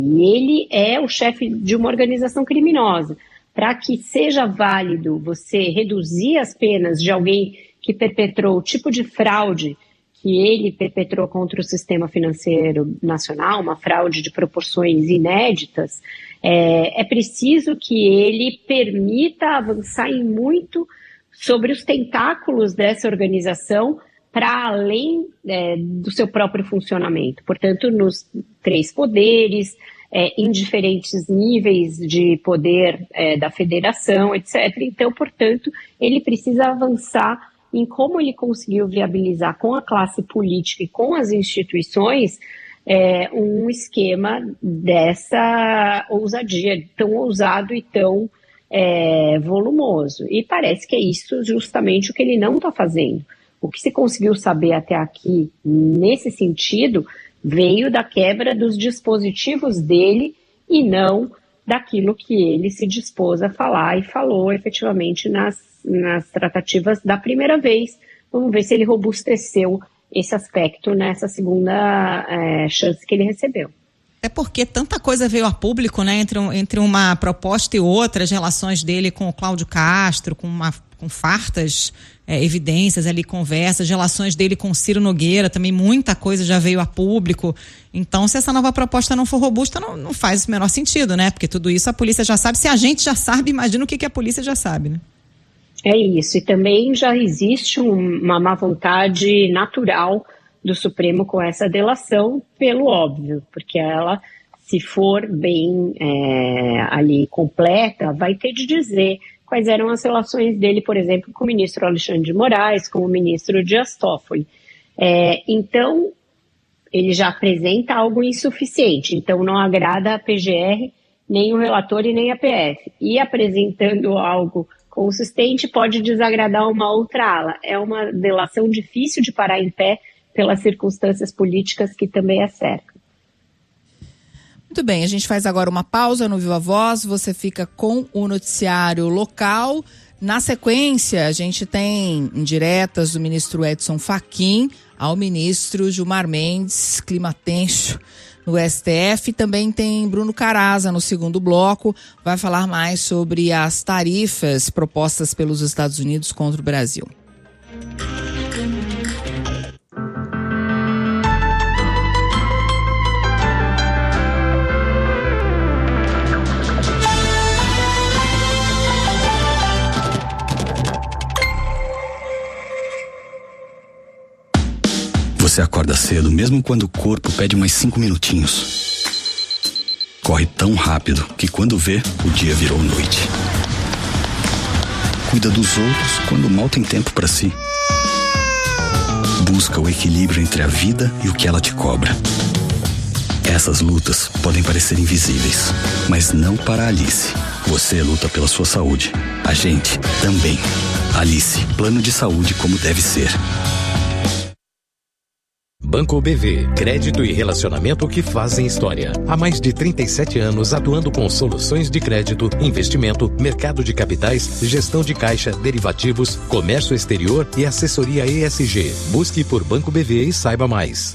E ele é o chefe de uma organização criminosa. Para que seja válido você reduzir as penas de alguém que perpetrou o tipo de fraude que ele perpetrou contra o sistema financeiro nacional, uma fraude de proporções inéditas, é preciso que ele permita avançar em muito sobre os tentáculos dessa organização para além do seu próprio funcionamento. Portanto, nos 3 poderes, em diferentes níveis de poder da federação, etc. Então, portanto, ele precisa avançar em como ele conseguiu viabilizar com a classe política e com as instituições um esquema dessa ousadia, tão ousado e tão volumoso. E parece que é isso justamente o que ele não está fazendo. O que se conseguiu saber até aqui, nesse sentido, veio da quebra dos dispositivos dele e não daquilo que ele se dispôs a falar e falou efetivamente nas tratativas da primeira vez. Vamos ver se ele robusteceu esse aspecto nessa segunda chance que ele recebeu. É porque tanta coisa veio a público, né, entre uma proposta e outra, as relações dele com o Cláudio Castro, com fartas evidências ali, conversas, relações dele com o Ciro Nogueira, também muita coisa já veio a público. Então, se essa nova proposta não for robusta, não faz o menor sentido, né? Porque tudo isso a polícia já sabe. Se a gente já sabe, imagina o que a polícia já sabe, né? É isso, e também já existe uma má vontade natural do Supremo com essa delação, pelo óbvio, porque ela, se for bem ali completa, vai ter de dizer quais eram as relações dele, por exemplo, com o ministro Alexandre de Moraes, com o ministro Dias Toffoli. Então, ele já apresenta algo insuficiente, então não agrada a PGR, nem o relator e nem a PF. E apresentando algo consistente pode desagradar uma outra ala. É uma delação difícil de parar em pé pelas circunstâncias políticas que também a cercam. Muito bem, a gente faz agora uma pausa no Viva Voz, você fica com o noticiário local. Na sequência, a gente tem indiretas do ministro Edson Fachin ao ministro Gilmar Mendes, clima tenso no STF. Também tem Bruno Caraza no segundo bloco, vai falar mais sobre as tarifas propostas pelos Estados Unidos contra o Brasil. Você acorda cedo, mesmo quando o corpo pede mais 5 minutinhos. Corre tão rápido que quando vê, o dia virou noite. Cuida dos outros quando mal tem tempo para si. Busca o equilíbrio entre a vida e o que ela te cobra. Essas lutas podem parecer invisíveis, mas não para a Alice. Você luta pela sua saúde. A gente também. Alice, plano de saúde como deve ser. Banco BV, crédito e relacionamento que fazem história. Há mais de 37 anos atuando com soluções de crédito, investimento, mercado de capitais, gestão de caixa, derivativos, comércio exterior e assessoria ESG. Busque por Banco BV e saiba mais.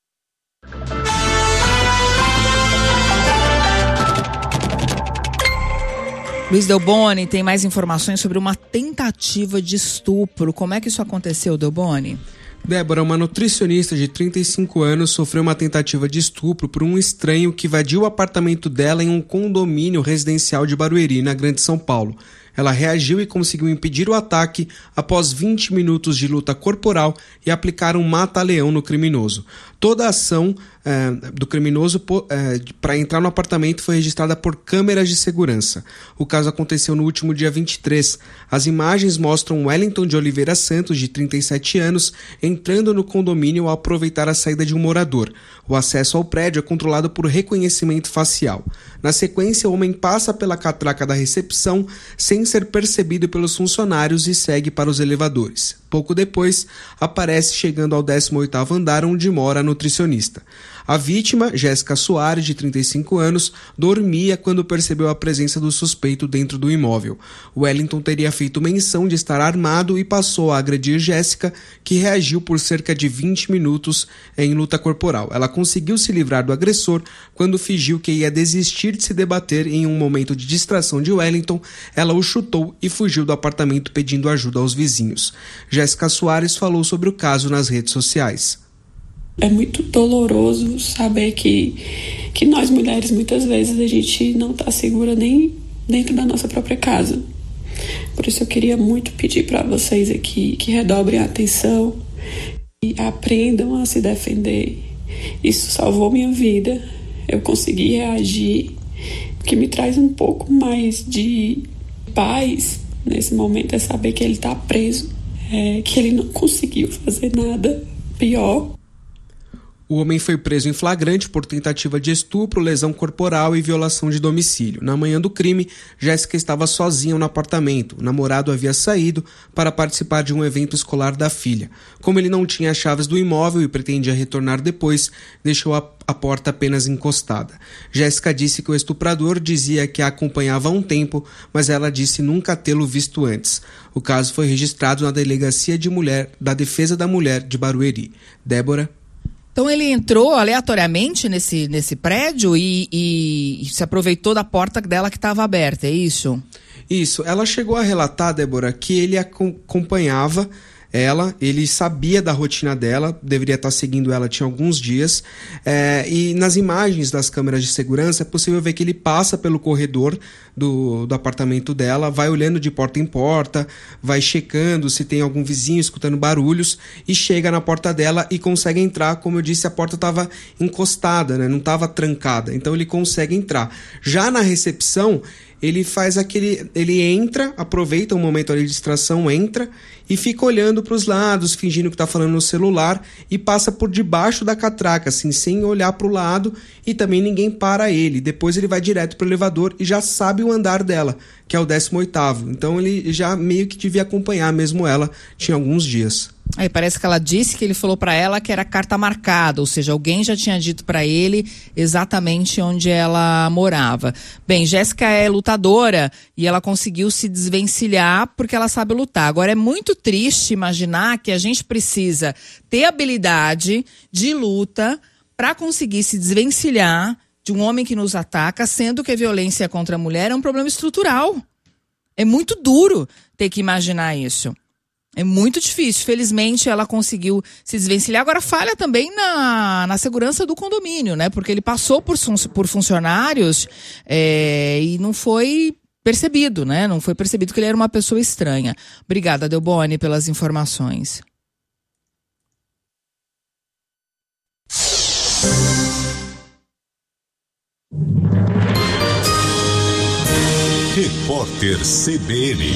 Luiz Delboni tem mais informações sobre uma tentativa de estupro. Como é que isso aconteceu, Delboni? Débora, uma nutricionista de 35 anos sofreu uma tentativa de estupro por um estranho que invadiu o apartamento dela em um condomínio residencial de Barueri, na Grande São Paulo. Ela reagiu e conseguiu impedir o ataque após 20 minutos de luta corporal e aplicar um mata-leão no criminoso. Toda a ação do criminoso para entrar no apartamento foi registrada por câmeras de segurança. O caso aconteceu no último dia 23. As imagens mostram Wellington de Oliveira Santos, de 37 anos, entrando no condomínio ao aproveitar a saída de um morador. O acesso ao prédio é controlado por reconhecimento facial. Na sequência, o homem passa pela catraca da recepção sem ser percebido pelos funcionários e segue para os elevadores. Pouco depois, aparece chegando ao 18º andar, onde mora a nutricionista. A vítima, Jéssica Soares, de 35 anos, dormia quando percebeu a presença do suspeito dentro do imóvel. Wellington teria feito menção de estar armado e passou a agredir Jéssica, que reagiu por cerca de 20 minutos em luta corporal. Ela conseguiu se livrar do agressor quando fingiu que ia desistir de se debater. Em um momento de distração de Wellington, ela o chutou e fugiu do apartamento pedindo ajuda aos vizinhos. Jéssica Soares falou sobre o caso nas redes sociais. É muito doloroso saber que nós mulheres, muitas vezes, a gente não está segura nem dentro da nossa própria casa. Por isso eu queria muito pedir para vocês aqui que redobrem a atenção e aprendam a se defender. Isso salvou minha vida. Eu consegui reagir, o que me traz um pouco mais de paz nesse momento é saber que ele está preso, que ele não conseguiu fazer nada pior. O homem foi preso em flagrante por tentativa de estupro, lesão corporal e violação de domicílio. Na manhã do crime, Jéssica estava sozinha no apartamento. O namorado havia saído para participar de um evento escolar da filha. Como ele não tinha as chaves do imóvel e pretendia retornar depois, deixou a porta apenas encostada. Jéssica disse que o estuprador dizia que a acompanhava há um tempo, mas ela disse nunca tê-lo visto antes. O caso foi registrado na Delegacia da Defesa da Mulher de Barueri. Débora. Então ele entrou aleatoriamente nesse prédio e se aproveitou da porta dela que estava aberta, é isso? Isso. Ela chegou a relatar, Débora, que ele acompanhava ela, ele sabia da rotina dela, deveria estar seguindo ela tinha alguns dias, e nas imagens das câmeras de segurança é possível ver que ele passa pelo corredor do apartamento dela, vai olhando de porta em porta, vai checando se tem algum vizinho escutando barulhos e chega na porta dela e consegue entrar. Como eu disse, a porta estava encostada, né? Não estava trancada, então ele consegue entrar. Já na recepção, ele entra, aproveita um momento ali de distração, entra e fica olhando para os lados, fingindo que está falando no celular e passa por debaixo da catraca, assim, sem olhar para o lado, e também ninguém para ele. Depois ele vai direto para o elevador e já sabe o andar dela, que é o 18º. Então ele já meio que devia acompanhar mesmo ela, tinha alguns dias. Aí parece que ela disse que ele falou para ela que era carta marcada, ou seja, alguém já tinha dito para ele exatamente onde ela morava. Bem, Jéssica é lutadora e ela conseguiu se desvencilhar porque ela sabe lutar. Agora é muito triste imaginar que a gente precisa ter habilidade de luta para conseguir se desvencilhar de um homem que nos ataca, sendo que a violência contra a mulher é um problema estrutural. É muito duro ter que imaginar isso. É muito difícil. Felizmente, ela conseguiu se desvencilhar. Agora, falha também na segurança do condomínio, né? Porque ele passou por funcionários e não foi percebido, né? Não foi percebido que ele era uma pessoa estranha. Obrigada, Delboni, pelas informações. Repórter CBN.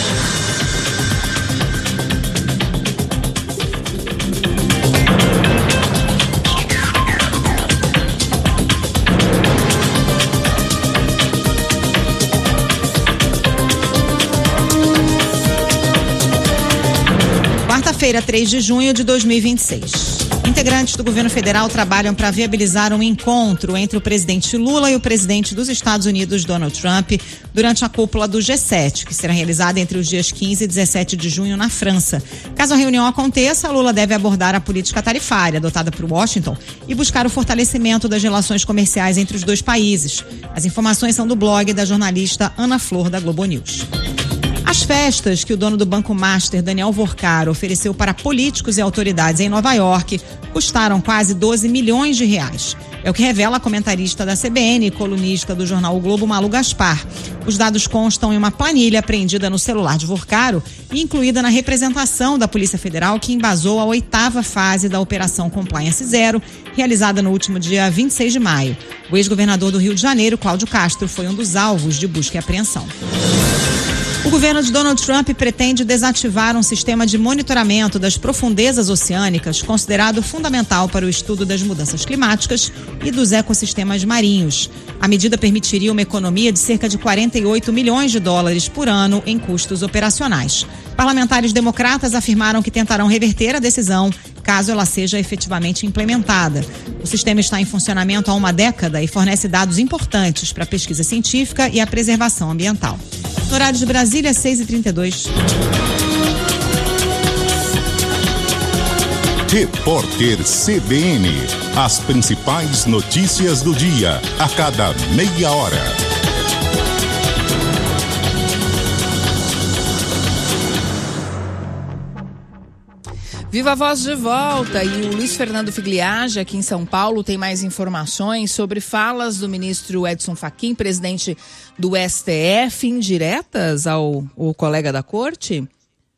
Quarta-feira, 3 de junho de 2026. Integrantes do governo federal trabalham para viabilizar um encontro entre o presidente Lula e o presidente dos Estados Unidos, Donald Trump, durante a cúpula do G7, que será realizada entre os dias 15 e 17 de junho na França. Caso a reunião aconteça, Lula deve abordar a política tarifária adotada por Washington e buscar o fortalecimento das relações comerciais entre os dois países. As informações são do blog da jornalista Ana Flor, da Globo News. As festas que o dono do Banco Master, Daniel Vorcaro, ofereceu para políticos e autoridades em Nova York custaram quase 12 milhões de reais. É o que revela a comentarista da CBN e colunista do jornal O Globo, Malu Gaspar. Os dados constam em uma planilha apreendida no celular de Vorcaro e incluída na representação da Polícia Federal, que embasou a 8ª fase da Operação Compliance Zero, realizada no último dia 26 de maio. O ex-governador do Rio de Janeiro, Cláudio Castro, foi um dos alvos de busca e apreensão. O governo de Donald Trump pretende desativar um sistema de monitoramento das profundezas oceânicas considerado fundamental para o estudo das mudanças climáticas e dos ecossistemas marinhos. A medida permitiria uma economia de cerca de 48 milhões de dólares por ano em custos operacionais. Parlamentares democratas afirmaram que tentarão reverter a decisão caso ela seja efetivamente implementada. O sistema está em funcionamento há uma década e fornece dados importantes para a pesquisa científica e a preservação ambiental. No horário de Brasília, 6h32. Repórter CBN. As principais notícias do dia, a cada meia hora. Viva a Voz de volta, e o Luiz Fernando Figliage, aqui em São Paulo, tem mais informações sobre falas do ministro Edson Fachin, presidente do STF, indiretas ao colega da corte.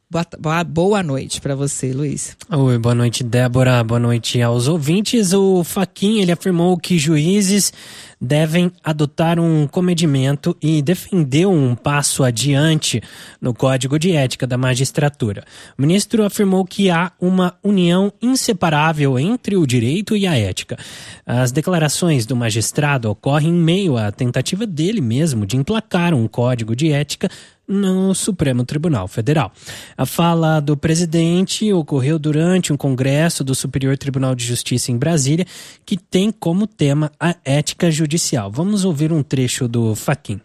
Boa noite para você, Luiz. Oi, boa noite, Débora. Boa noite aos ouvintes. O Fachin, ele afirmou que juízes devem adotar um comedimento e defendeu um passo adiante no Código de Ética da Magistratura. O ministro afirmou que há uma união inseparável entre o direito e a ética. As declarações do magistrado ocorrem em meio à tentativa dele mesmo de emplacar um Código de Ética no Supremo Tribunal Federal. A fala do presidente ocorreu durante um congresso do Superior Tribunal de Justiça em Brasília, que tem como tema a ética judicial. Vamos ouvir um trecho do Fachin.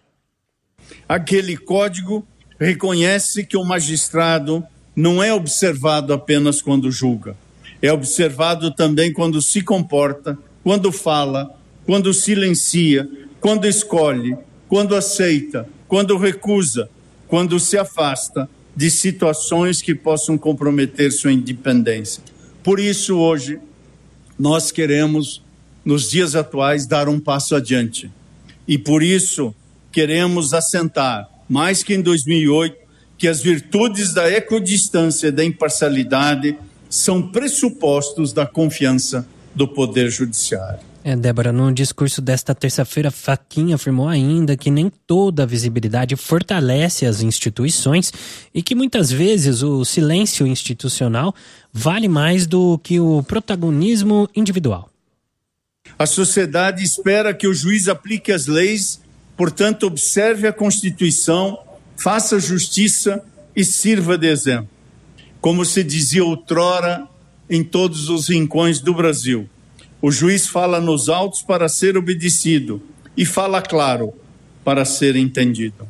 Aquele código reconhece que o magistrado não é observado apenas quando julga. É observado também quando se comporta, quando fala, quando silencia, quando escolhe, quando aceita, quando recusa, quando se afasta de situações que possam comprometer sua independência. Por isso, hoje, nós queremos, nos dias atuais, dar um passo adiante. E por isso, queremos assentar, mais que em 2008, que as virtudes da equidistância e da imparcialidade são pressupostos da confiança do Poder Judiciário. Débora, no discurso desta terça-feira, Fachin afirmou ainda que nem toda a visibilidade fortalece as instituições e que muitas vezes o silêncio institucional vale mais do que o protagonismo individual. A sociedade espera que o juiz aplique as leis, portanto, observe a Constituição, faça justiça e sirva de exemplo. Como se dizia outrora em todos os rincões do Brasil, o juiz fala nos autos para ser obedecido e fala claro para ser entendido.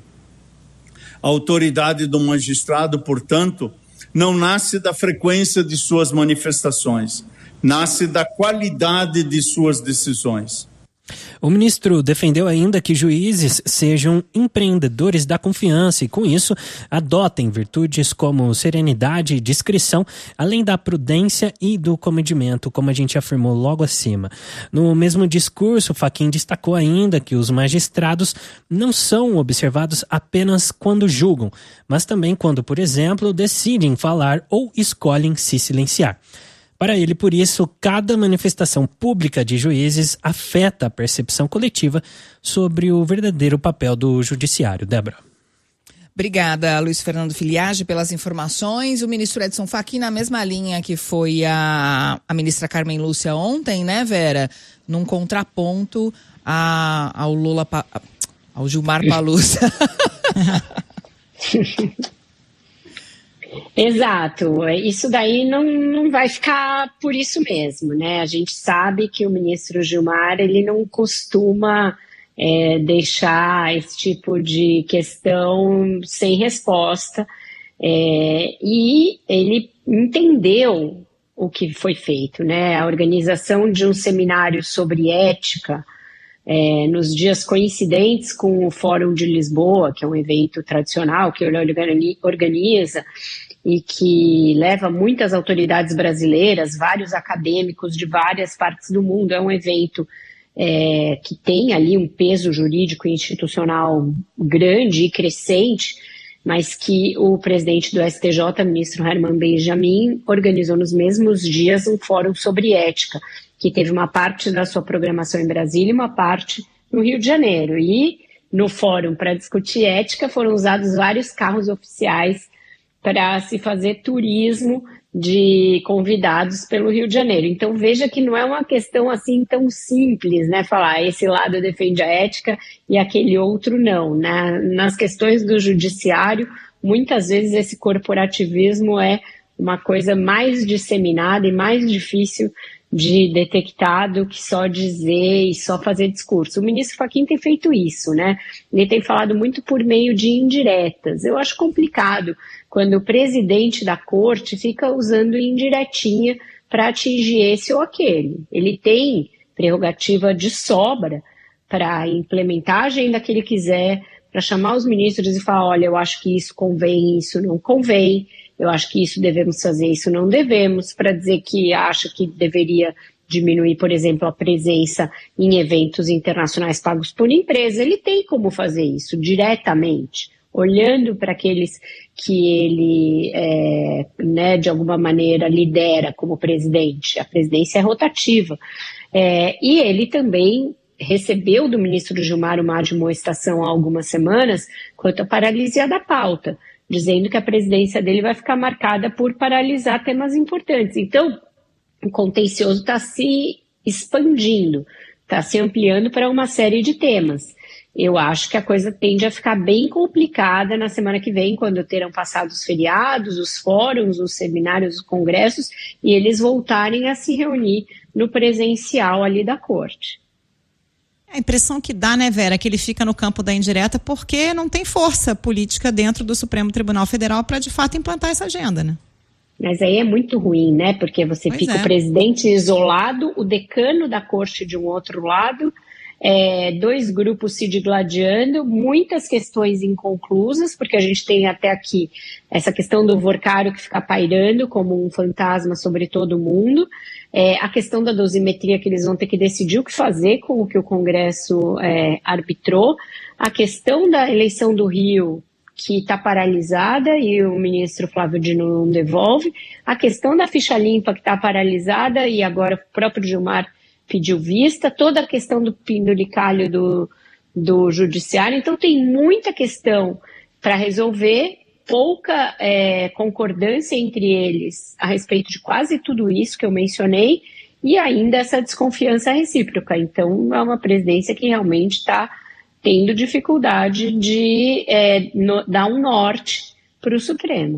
A autoridade do magistrado, portanto, não nasce da frequência de suas manifestações, nasce da qualidade de suas decisões. O ministro defendeu ainda que juízes sejam empreendedores da confiança e, com isso, adotem virtudes como serenidade e discrição, além da prudência e do comedimento, como a gente afirmou logo acima. No mesmo discurso, Fachin destacou ainda que os magistrados não são observados apenas quando julgam, mas também quando, por exemplo, decidem falar ou escolhem se silenciar. Para ele, por isso, cada manifestação pública de juízes afeta a percepção coletiva sobre o verdadeiro papel do judiciário. Débora. Obrigada, Luiz Fernando Figliage, pelas informações. O ministro Edson Fachin, na mesma linha que foi a ministra Carmen Lúcia ontem, né, Vera? Num contraponto ao Gilmar Palussa. Exato, isso daí não vai ficar por isso mesmo, né? A gente sabe que o ministro Gilmar, ele não costuma deixar esse tipo de questão sem resposta, e ele entendeu o que foi feito, né? A organização de um seminário sobre ética nos dias coincidentes com o Fórum de Lisboa, que é um evento tradicional que ele organiza e que leva muitas autoridades brasileiras, vários acadêmicos de várias partes do mundo. É um evento que tem ali um peso jurídico e institucional grande e crescente, mas que o presidente do STJ, ministro Herman Benjamin, organizou nos mesmos dias um fórum sobre ética, que teve uma parte da sua programação em Brasília e uma parte no Rio de Janeiro. E no fórum para discutir ética foram usados vários carros oficiais para se fazer turismo de convidados pelo Rio de Janeiro. Então veja que não é uma questão assim tão simples, né? Falar esse lado defende a ética e aquele outro não. Nas questões do judiciário, muitas vezes esse corporativismo é uma coisa mais disseminada e mais difícil de detectar do que só dizer e só fazer discurso. O ministro Fachin tem feito isso, né? Ele tem falado muito por meio de indiretas. Eu acho complicado quando o presidente da corte fica usando indiretinha para atingir esse ou aquele. Ele tem prerrogativa de sobra para implementar a agenda que ele quiser, para chamar os ministros e falar, olha, eu acho que isso convém, isso não convém, eu acho que isso devemos fazer, isso não devemos, para dizer que acha que deveria diminuir, por exemplo, a presença em eventos internacionais pagos por empresa. Ele tem como fazer isso diretamente, olhando para aqueles que ele, de alguma maneira, lidera como presidente. A presidência é rotativa. E ele também recebeu do ministro Gilmar uma admoestação há algumas semanas quanto à paralisia da pauta, dizendo que a presidência dele vai ficar marcada por paralisar temas importantes. Então, o contencioso está se expandindo, está se ampliando para uma série de temas. Eu acho que a coisa tende a ficar bem complicada na semana que vem, quando terão passado os feriados, os fóruns, os seminários, os congressos, e eles voltarem a se reunir no presencial ali da corte. A impressão que dá, né, Vera, que ele fica no campo da indireta porque não tem força política dentro do Supremo Tribunal Federal para, de fato, implantar essa agenda, né? Mas aí é muito ruim, né? Porque você fica o presidente isolado, o decano da corte de um outro lado, dois grupos se digladiando, muitas questões inconclusas, porque a gente tem até aqui essa questão do Vorcário que fica pairando como um fantasma sobre todo mundo, a questão da dosimetria que eles vão ter que decidir o que fazer com o que o Congresso arbitrou, a questão da eleição do Rio, que está paralisada e o ministro Flávio Dino não devolve, a questão da ficha limpa que está paralisada e agora o próprio Gilmar pediu vista, toda a questão do penduricalho do judiciário. Então tem muita questão para resolver, pouca concordância entre eles a respeito de quase tudo isso que eu mencionei e ainda essa desconfiança recíproca. Então é uma presidência que realmente está tendo dificuldade de dar um norte para o Supremo.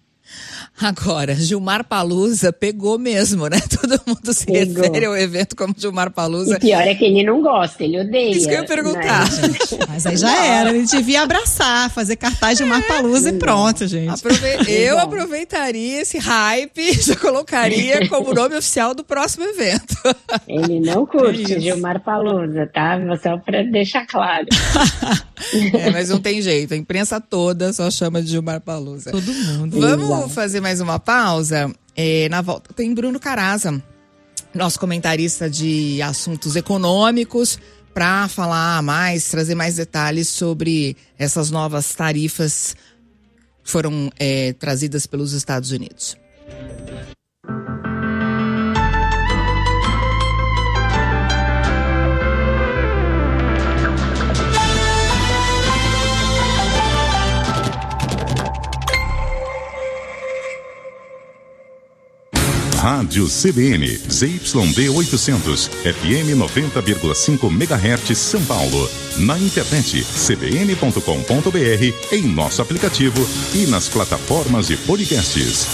Agora, Gilmar Palusa pegou mesmo, né? Todo mundo se refere ao evento como Gilmar Palusa. E pior é que ele não gosta, ele odeia. Isso que eu ia perguntar. Né? Mas aí já era, ele devia abraçar, fazer cartaz de Gilmar Palusa e pronto, gente. Eu aproveitaria esse hype e já colocaria como nome oficial do próximo evento. Ele não curte Gilmar Palusa, tá? Só para deixar claro. Mas não tem jeito, a imprensa toda só chama de Gilmar Palusa. Todo mundo. Vamos fazer mais uma pausa? Na volta tem Bruno Caraza, nosso comentarista de assuntos econômicos, para falar mais, trazer mais detalhes sobre essas novas tarifas que foram trazidas pelos Estados Unidos. Rádio CBN, ZYD 800, FM 90,5 MHz, São Paulo. Na internet, cbn.com.br, em nosso aplicativo e nas plataformas de podcasts.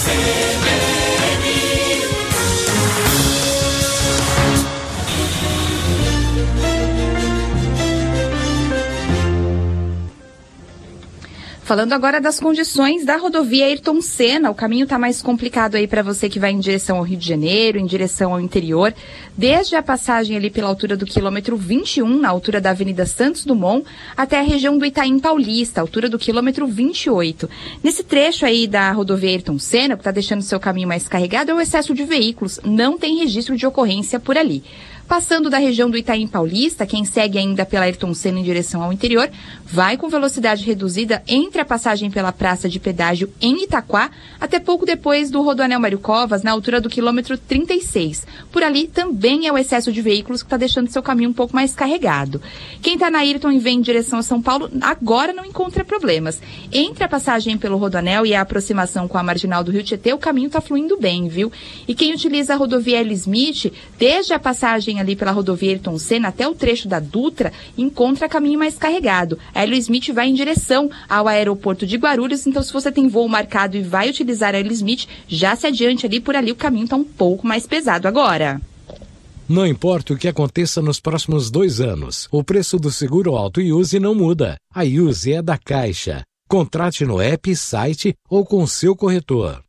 Falando agora das condições da rodovia Ayrton Senna, o caminho está mais complicado aí para você que vai em direção ao Rio de Janeiro, em direção ao interior, desde a passagem ali pela altura do quilômetro 21, na altura da Avenida Santos Dumont, até a região do Itaim Paulista, altura do quilômetro 28. Nesse trecho aí da rodovia Ayrton Senna, que está deixando seu caminho mais carregado, é o excesso de veículos, não tem registro de ocorrência por ali. Passando da região do Itaim Paulista, quem segue ainda pela Ayrton Senna em direção ao interior, vai com velocidade reduzida entre a passagem pela praça de pedágio em Itaquá, até pouco depois do Rodoanel Mário Covas, na altura do quilômetro 36. Por ali também é o excesso de veículos que está deixando seu caminho um pouco mais carregado. Quem está na Ayrton e vem em direção a São Paulo, agora não encontra problemas. Entre a passagem pelo Rodoanel e a aproximação com a Marginal do Rio Tietê, o caminho está fluindo bem, viu? E quem utiliza a rodovia L. Smith, desde a passagem passagem ali pela rodovia Ayrton Senna até o trecho da Dutra, encontra caminho mais carregado. A Hélio Smith vai em direção ao aeroporto de Guarulhos, então se você tem voo marcado e vai utilizar a Hélio Smith, já se adiante ali, por ali o caminho está um pouco mais pesado agora. Não importa o que aconteça nos próximos 2 anos, o preço do seguro auto Use não muda. A Use é da Caixa. Contrate no app, site ou com seu corretor.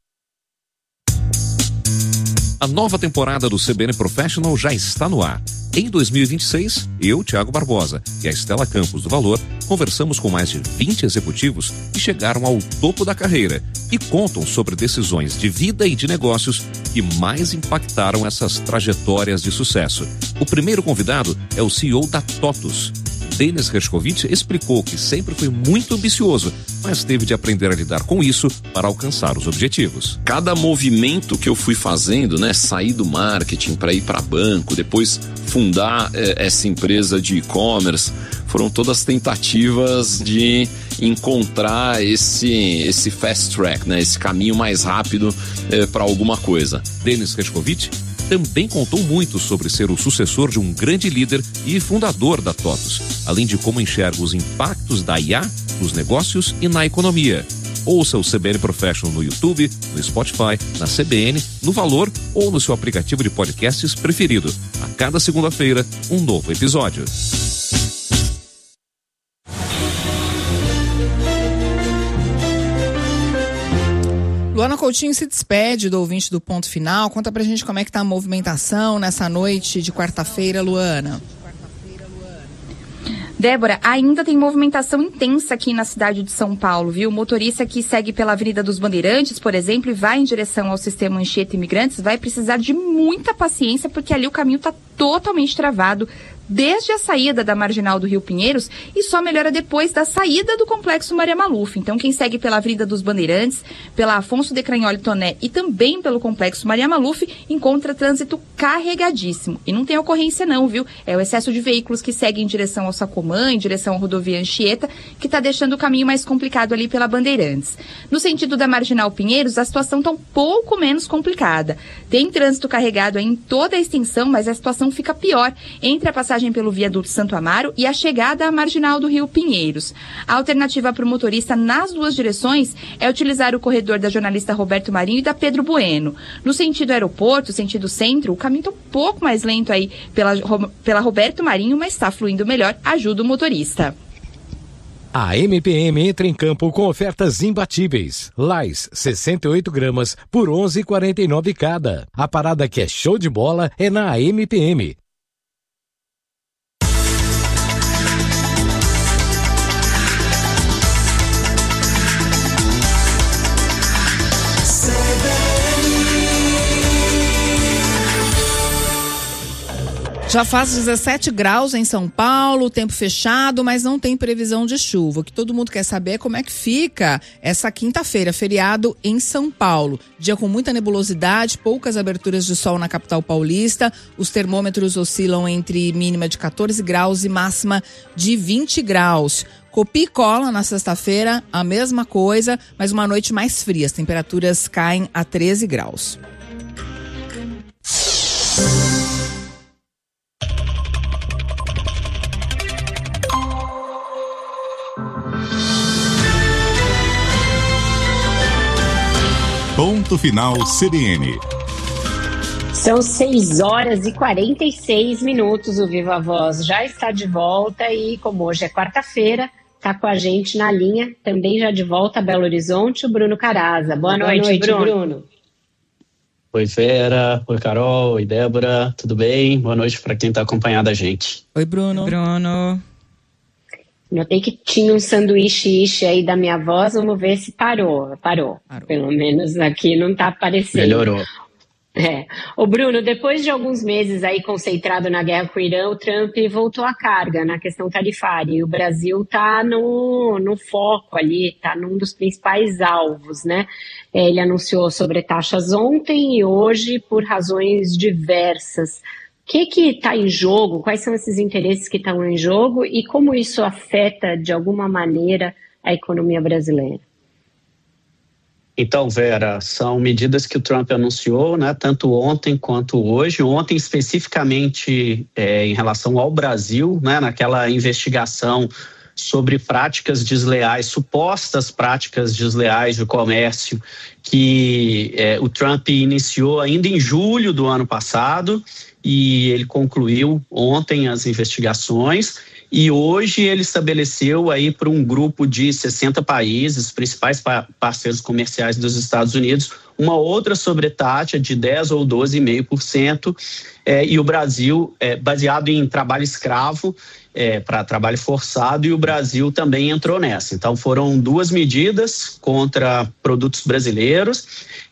A nova temporada do CBN Professional já está no ar. Em 2026, eu, Thiago Barbosa, e a Estela Campos do Valor, conversamos com mais de 20 executivos que chegaram ao topo da carreira e contam sobre decisões de vida e de negócios que mais impactaram essas trajetórias de sucesso. O primeiro convidado é o CEO da TOTUS. Denis Hershkovich explicou que sempre foi muito ambicioso, mas teve de aprender a lidar com isso para alcançar os objetivos. Cada movimento que eu fui fazendo, né, sair do marketing para ir para banco, depois fundar essa empresa de e-commerce, foram todas tentativas de encontrar esse fast track, né, esse caminho mais rápido para alguma coisa. Denis Hershkovich também contou muito sobre ser o sucessor de um grande líder e fundador da TOTUS, além de como enxerga os impactos da IA nos negócios e na economia. Ouça o CBN Professional no YouTube, no Spotify, na CBN, no Valor ou no seu aplicativo de podcasts preferido. A cada segunda-feira, um novo episódio. Luana Coutinho se despede do ouvinte do Ponto Final. Conta pra gente como é que tá a movimentação nessa noite de quarta-feira, Luana. Débora, ainda tem movimentação intensa aqui na cidade de São Paulo, viu? O motorista que segue pela Avenida dos Bandeirantes, por exemplo, e vai em direção ao sistema Anchieta Imigrantes, vai precisar de muita paciência, porque ali o caminho está totalmente travado desde a saída da Marginal do Rio Pinheiros e só melhora depois da saída do Complexo Maria Maluf. Então, quem segue pela Avenida dos Bandeirantes, pela Afonso de Cragnolle Toné e também pelo Complexo Maria Maluf, encontra trânsito carregadíssimo. E não tem ocorrência não, viu? É o excesso de veículos que seguem em direção ao Sacomã, em direção à rodovia Anchieta, que está deixando o caminho mais complicado ali pela Bandeirantes. No sentido da Marginal Pinheiros, a situação está um pouco menos complicada. Tem trânsito carregado aí em toda a extensão, mas a situação fica pior entre a passagem pelo viaduto Santo Amaro e a chegada à Marginal do Rio Pinheiros. A alternativa para o motorista nas duas direções é utilizar o corredor da jornalista Roberto Marinho e da Pedro Bueno. No sentido aeroporto, sentido centro, o caminho está um pouco mais lento aí pela Roberto Marinho, mas está fluindo melhor, ajuda o motorista. A MPM entra em campo com ofertas imbatíveis. Lais, 68 gramas por R$ 11,49 cada. A parada que é show de bola é na MPM. Já faz 17 graus em São Paulo, tempo fechado, mas não tem previsão de chuva. O que todo mundo quer saber é como é que fica essa quinta-feira, feriado em São Paulo. Dia com muita nebulosidade, poucas aberturas de sol na capital paulista. Os termômetros oscilam entre mínima de 14 graus e máxima de 20 graus. Copia e cola na sexta-feira, a mesma coisa, mas uma noite mais fria. As temperaturas caem a 13 graus. Ponto Final CBN. São 6 horas e 46 minutos. O Viva Voz já está de volta e, como hoje é quarta-feira, está com a gente na linha, também já de volta a Belo Horizonte, o Bruno Caraza. Boa noite, Bruno. Oi, Vera. Oi, Carol. Oi, Débora. Tudo bem? Boa noite para quem está acompanhando a gente. Oi, Bruno. Notei que tinha um sanduíche aí da minha voz, vamos ver se parou. Pelo menos aqui não está aparecendo. Melhorou. Ô Bruno, depois de alguns meses aí concentrado na guerra com o Irã, o Trump voltou à carga na questão tarifária e o Brasil está no foco ali, está num dos principais alvos, né? Ele anunciou sobre taxas ontem e hoje por razões diversas. O que está em jogo? Quais são esses interesses que estão em jogo e como isso afeta, de alguma maneira, a economia brasileira? Então, Vera, são medidas que o Trump anunciou, né, tanto ontem quanto hoje. Ontem, especificamente, em relação ao Brasil, né, naquela investigação sobre práticas desleais, supostas práticas desleais de comércio que o Trump iniciou ainda em julho do ano passado e ele concluiu ontem as investigações. E hoje ele estabeleceu aí para um grupo de 60 países, principais parceiros comerciais dos Estados Unidos, uma outra sobretaxa de 10 ou 12,5%, e o Brasil, baseado em trabalho escravo, para trabalho forçado, e o Brasil também entrou nessa. Então foram 2 medidas contra produtos brasileiros,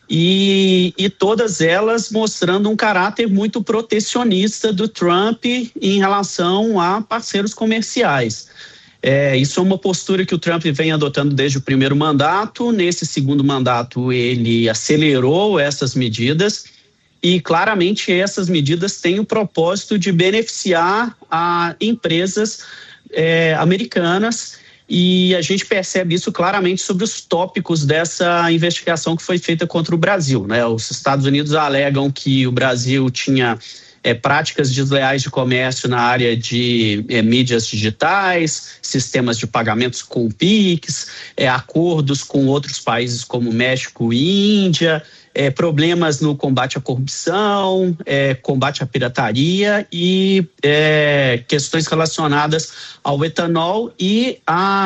e todas elas mostrando um caráter muito protecionista do Trump em relação a parceiros comerciais. Isso é uma postura que o Trump vem adotando desde o primeiro mandato. Nesse segundo mandato ele acelerou essas medidas e claramente essas medidas têm o propósito de beneficiar a empresas americanas. E a gente percebe isso claramente sobre os tópicos dessa investigação que foi feita contra o Brasil, né? Os Estados Unidos alegam que o Brasil tinha práticas desleais de comércio na área de mídias digitais, sistemas de pagamentos com PIX, acordos com outros países como México e Índia, problemas no combate à corrupção, combate à pirataria e questões relacionadas ao etanol e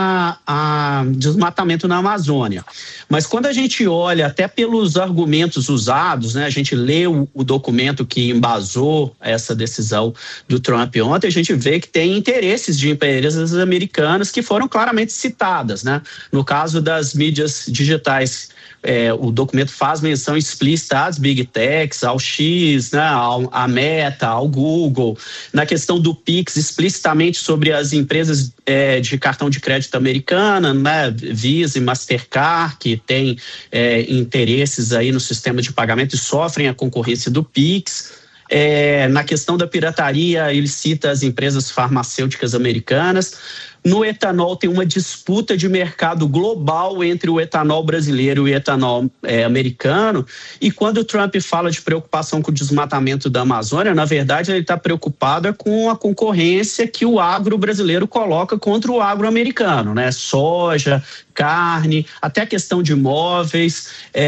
a desmatamento na Amazônia. Mas quando a gente olha até pelos argumentos usados, né, a gente lê o documento que embasou essa decisão do Trump ontem, a gente vê que tem interesses de empresas americanas que foram claramente citadas, né? No caso das mídias digitais, o documento faz menção explícita às Big Techs, ao X, né, à Meta, ao Google. Na questão do PIX, explicitamente sobre as empresas de cartão de crédito americana, né, Visa e Mastercard, que têm interesses aí no sistema de pagamento e sofrem a concorrência do PIX. Na questão da pirataria, ele cita as empresas farmacêuticas americanas. No etanol tem uma disputa de mercado global entre o etanol brasileiro e o etanol americano, e quando o Trump fala de preocupação com o desmatamento da Amazônia, na verdade ele está preocupado com a concorrência que o agro brasileiro coloca contra o agro americano, né? Soja, carne, até a questão de imóveis.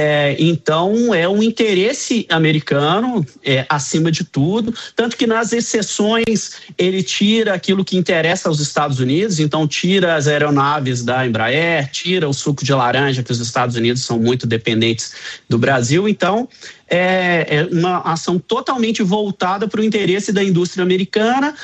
Então é um interesse americano acima de tudo, tanto que nas exceções ele tira aquilo que interessa aos Estados Unidos. Então tira as aeronaves da Embraer, tira o suco de laranja, que os Estados Unidos são muito dependentes do Brasil. Então é uma ação totalmente voltada para o interesse da indústria americana.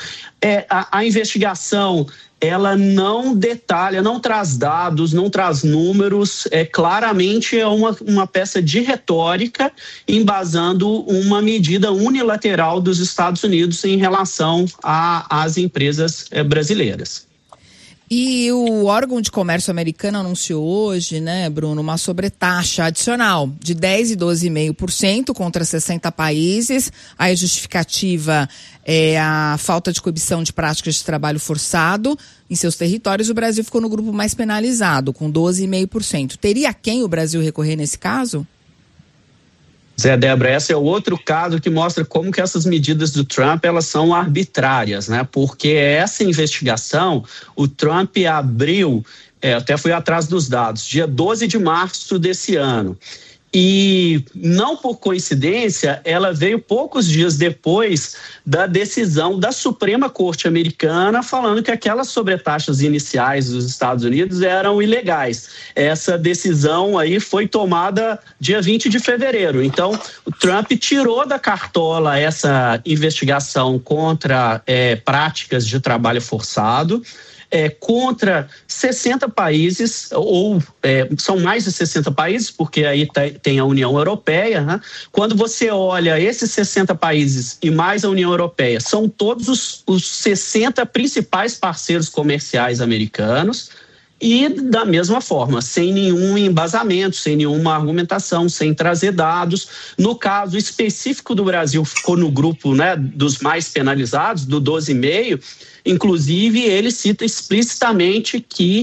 A investigação, ela não detalha, não traz dados, não traz números, claramente é uma peça de retórica embasando uma medida unilateral dos Estados Unidos em relação às empresas brasileiras. E o órgão de comércio americano anunciou hoje, né, Bruno, uma sobretaxa adicional de 10% e 12,5% contra 60 países. A justificativa é a falta de coibição de práticas de trabalho forçado em seus territórios. O Brasil ficou no grupo mais penalizado, com 12,5%. Teria quem o Brasil recorrer nesse caso? Zé Débora, esse é o outro caso que mostra como que essas medidas do Trump, elas são arbitrárias, né? Porque essa investigação, o Trump abriu, até fui atrás dos dados, dia 12 de março desse ano. E não por coincidência, ela veio poucos dias depois da decisão da Suprema Corte Americana falando que aquelas sobretaxas iniciais dos Estados Unidos eram ilegais. Essa decisão aí foi tomada dia 20 de fevereiro. Então, o Trump tirou da cartola essa investigação contra práticas de trabalho forçado, contra 60 países, são mais de 60 países, porque aí tem a União Europeia, né? Quando você olha esses 60 países e mais a União Europeia, são todos os 60 principais parceiros comerciais americanos. e da mesma forma, sem nenhum embasamento, sem nenhuma argumentação, sem trazer dados. No caso específico do Brasil, ficou no grupo, né, dos mais penalizados, do 12,5%. Inclusive, ele cita explicitamente que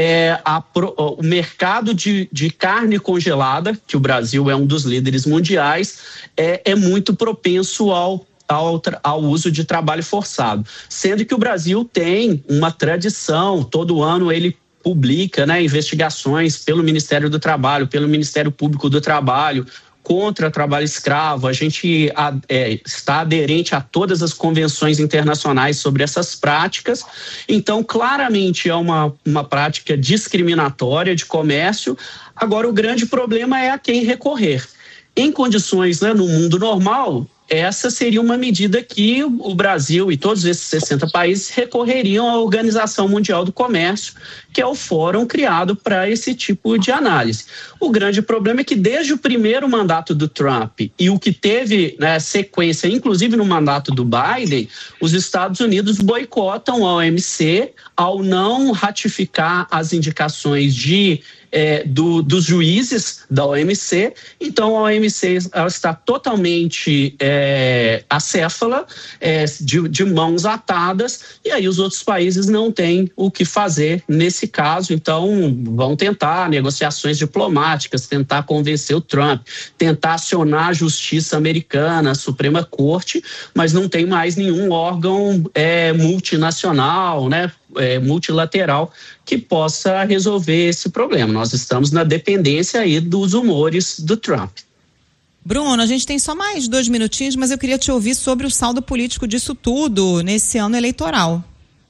o mercado de carne congelada, que o Brasil é um dos líderes mundiais, é muito propenso ao uso de trabalho forçado. Sendo que o Brasil tem uma tradição, todo ano ele publica, né, investigações pelo Ministério do Trabalho, pelo Ministério Público do Trabalho, contra o trabalho escravo. A gente está aderente a todas as convenções internacionais sobre essas práticas. Então, claramente é uma prática discriminatória de comércio. Agora, o grande problema é a quem recorrer. Em condições, né, no mundo normal, essa seria uma medida que o Brasil e todos esses 60 países recorreriam à Organização Mundial do Comércio, que é o fórum criado para esse tipo de análise. O grande problema é que desde o primeiro mandato do Trump e o que teve, né, sequência, inclusive no mandato do Biden, os Estados Unidos boicotam a OMC ao não ratificar as indicações dos juízes da OMC. Então, a OMC ela está totalmente acéfala, de mãos atadas, e aí os outros países não têm o que fazer nesse caso. Então, vão tentar negociações diplomáticas, tentar convencer o Trump, tentar acionar a justiça americana, a Suprema Corte, mas não tem mais nenhum órgão multinacional, né, multilateral, que possa resolver esse problema. Nós estamos na dependência aí dos humores do Trump. Bruno, a gente tem só mais 2 minutinhos, mas eu queria te ouvir sobre o saldo político disso tudo nesse ano eleitoral.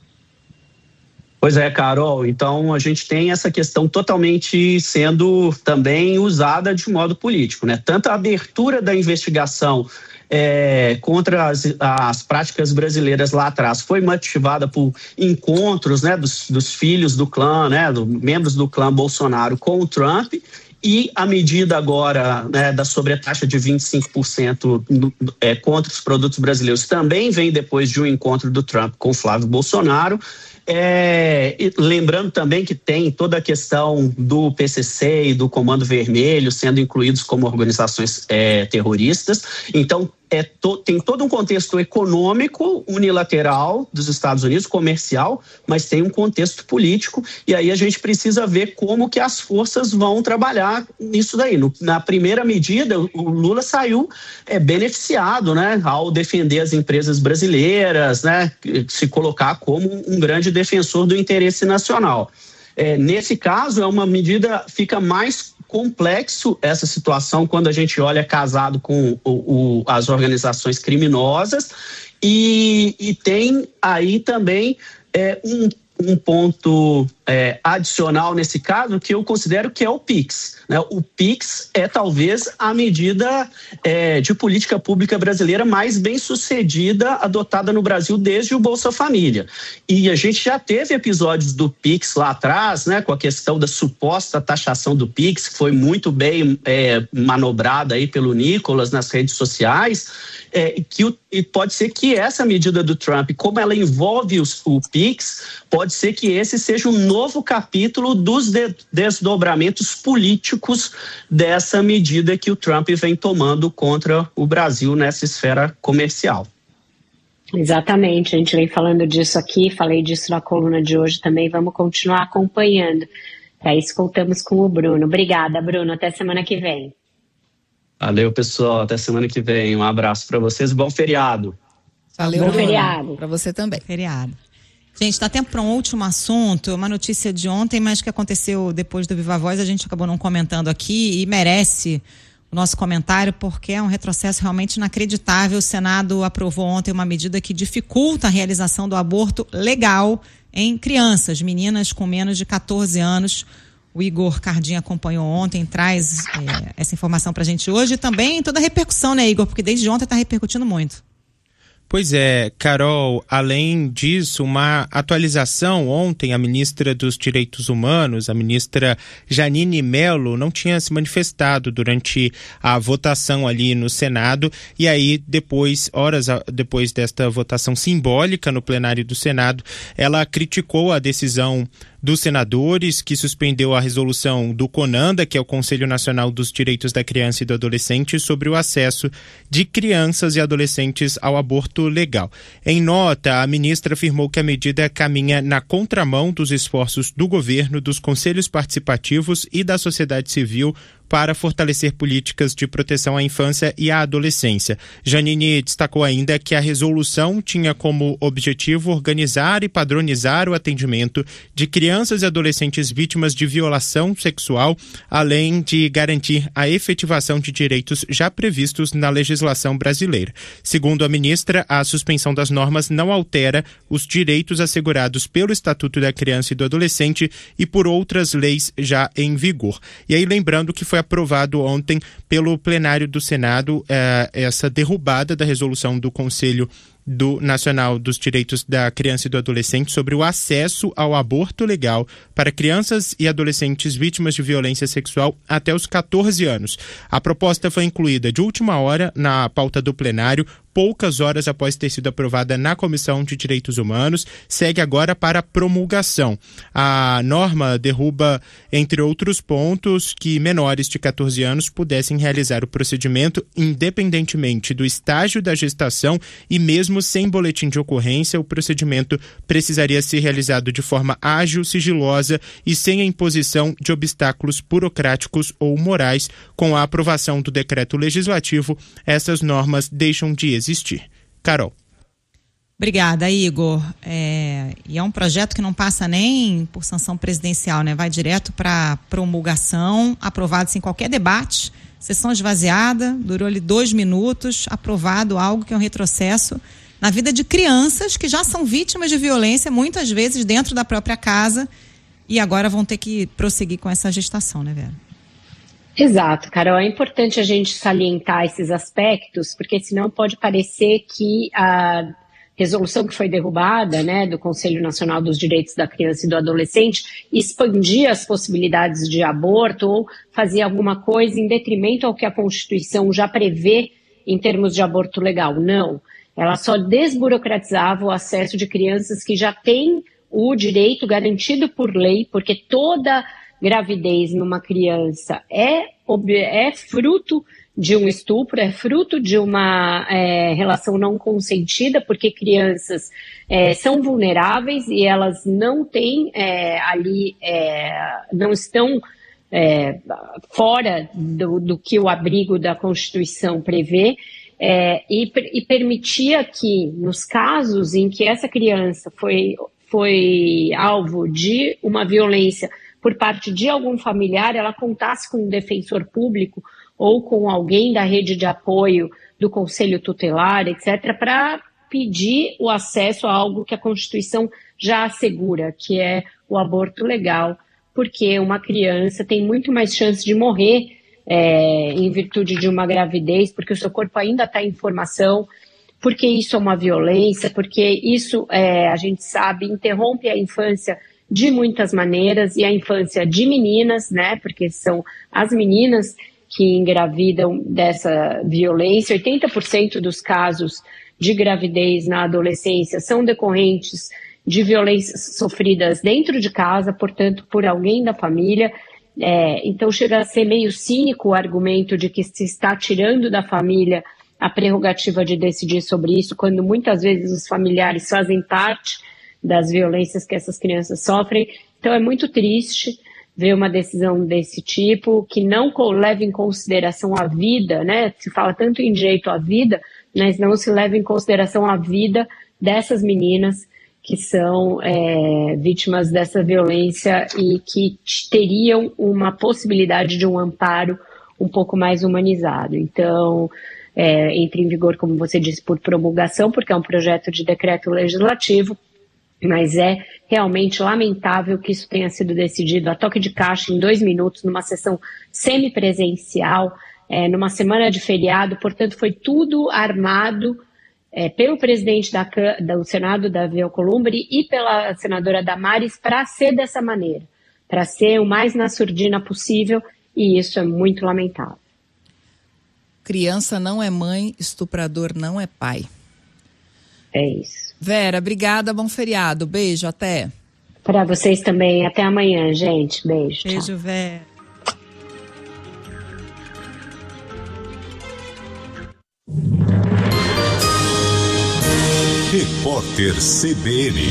Pois é, Carol, então a gente tem essa questão totalmente sendo também usada de modo político, né? Tanto a abertura da investigação contra as práticas brasileiras lá atrás foi motivada por encontros, né, dos filhos do clã, né, membros do clã Bolsonaro com o Trump, e a medida agora, né, da sobretaxa de 25% contra os produtos brasileiros também vem depois de um encontro do Trump com Flávio Bolsonaro. Lembrando também que tem toda a questão do PCC e do Comando Vermelho sendo incluídos como organizações terroristas. Então, tem todo um contexto econômico unilateral dos Estados Unidos, comercial, mas tem um contexto político, e aí a gente precisa ver como que as forças vão trabalhar nisso daí. Na primeira medida, o Lula saiu beneficiado, né, ao defender as empresas brasileiras, né, se colocar como um grande defensor do interesse nacional. Nesse caso, é uma medida, fica mais complexo essa situação quando a gente olha casado com as organizações criminosas, e tem aí também um ponto adicional nesse caso, que eu considero que é o PIX, né? O PIX é talvez a medida de política pública brasileira mais bem sucedida adotada no Brasil desde o Bolsa Família. E a gente já teve episódios do PIX lá atrás, né, com a questão da suposta taxação do PIX, que foi muito bem manobrada aí pelo Nicolas nas redes sociais, e pode ser que essa medida do Trump, como ela envolve o PIX, pode ser que esse seja um novo capítulo dos desdobramentos políticos dessa medida que o Trump vem tomando contra o Brasil nessa esfera comercial. Exatamente, a gente vem falando disso aqui, falei disso na coluna de hoje também, vamos continuar acompanhando. Para isso, contamos com o Bruno. Obrigada, Bruno, até semana que vem. Valeu, pessoal, até semana que vem. Um abraço para vocês, bom feriado. Valeu, bom feriado. Para você também. Feriado. Gente, dá tempo para um último assunto, uma notícia de ontem, mas que aconteceu depois do Viva Voz, a gente acabou não comentando aqui e merece o nosso comentário porque é um retrocesso realmente inacreditável. O Senado aprovou ontem uma medida que dificulta a realização do aborto legal em crianças, meninas com menos de 14 anos. O Igor Cardim acompanhou ontem, traz essa informação para a gente hoje e também toda a repercussão, né, Igor? Porque desde ontem está repercutindo muito. Pois é, Carol, além disso, uma atualização ontem, a ministra dos Direitos Humanos, a ministra Janine Mello, não tinha se manifestado durante a votação ali no Senado, e aí depois, horas depois desta votação simbólica no plenário do Senado, ela criticou a decisão dos Senadores, que suspendeu a resolução do CONANDA, que é o Conselho Nacional dos Direitos da Criança e do Adolescente, sobre o acesso de crianças e adolescentes ao aborto legal. Em nota, a ministra afirmou que a medida caminha na contramão dos esforços do governo, dos conselhos participativos e da sociedade civil para fortalecer políticas de proteção à infância e à adolescência. Janine destacou ainda que a resolução tinha como objetivo organizar e padronizar o atendimento de crianças e adolescentes vítimas de violação sexual, além de garantir a efetivação de direitos já previstos na legislação brasileira. Segundo a ministra, a suspensão das normas não altera os direitos assegurados pelo Estatuto da Criança e do Adolescente e por outras leis já em vigor. E aí, lembrando que foi aprovado ontem pelo plenário do Senado essa derrubada da resolução do Conselho Nacional dos Direitos da Criança e do Adolescente sobre o acesso ao aborto legal para crianças e adolescentes vítimas de violência sexual até os 14 anos. A proposta foi incluída de última hora na pauta do plenário, poucas horas após ter sido aprovada na Comissão de Direitos Humanos, segue agora para promulgação. A norma derruba, entre outros pontos, que menores de 14 anos pudessem realizar o procedimento independentemente do estágio da gestação e mesmo sem boletim de ocorrência, o procedimento precisaria ser realizado de forma ágil, sigilosa e sem a imposição de obstáculos burocráticos ou morais. Com a aprovação do decreto legislativo, essas normas deixam de existir. Carol. Obrigada, Igor. E é um projeto que não passa nem por sanção presidencial, né? Vai direto para promulgação, aprovado sem qualquer debate, sessão esvaziada, durou ali 2 minutos, aprovado algo que é um retrocesso na vida de crianças que já são vítimas de violência, muitas vezes dentro da própria casa, e agora vão ter que prosseguir com essa gestação, né, Vera? Exato, Carol. É importante a gente salientar esses aspectos, porque senão pode parecer que a resolução que foi derrubada, né, do Conselho Nacional dos Direitos da Criança e do Adolescente expandia as possibilidades de aborto ou fazia alguma coisa em detrimento ao que a Constituição já prevê em termos de aborto legal. Não. Ela só desburocratizava o acesso de crianças que já têm o direito garantido por lei, porque toda gravidez numa criança é fruto de um estupro, é fruto de uma relação não consentida, porque crianças são vulneráveis e elas não têm não estão fora do que o abrigo da Constituição prevê. E permitia que, nos casos em que essa criança foi alvo de uma violência por parte de algum familiar, ela contasse com um defensor público ou com alguém da rede de apoio do Conselho Tutelar, etc., para pedir o acesso a algo que a Constituição já assegura, que é o aborto legal, porque uma criança tem muito mais chance de morrer em virtude de uma gravidez, porque o seu corpo ainda está em formação, porque isso é uma violência, porque isso, a gente sabe, interrompe a infância de muitas maneiras, e a infância de meninas, né, porque são as meninas que engravidam dessa violência. 80% dos casos de gravidez na adolescência são decorrentes de violências sofridas dentro de casa, portanto, por alguém da família. Então chega a ser meio cínico o argumento de que se está tirando da família a prerrogativa de decidir sobre isso, quando muitas vezes os familiares fazem parte das violências que essas crianças sofrem. Então é muito triste ver uma decisão desse tipo, que não leva em consideração a vida, né? Se fala tanto em direito à vida, mas não se leva em consideração a vida dessas meninas que são vítimas dessa violência e que teriam uma possibilidade de um amparo um pouco mais humanizado. Então, entra em vigor, como você disse, por promulgação, porque é um projeto de decreto legislativo, mas é realmente lamentável que isso tenha sido decidido a toque de caixa em 2 minutos, numa sessão semipresencial, numa semana de feriado. Portanto, foi tudo armado pelo presidente do Senado, Davi Alcolumbre, e pela senadora Damares, para ser dessa maneira, para ser o mais na surdina possível, e isso é muito lamentável. Criança não é mãe, estuprador não é pai. É isso. Vera, obrigada, bom feriado, beijo, até. Para vocês também. Até amanhã, gente. Beijo. Beijo, Vé. Repórter CBN.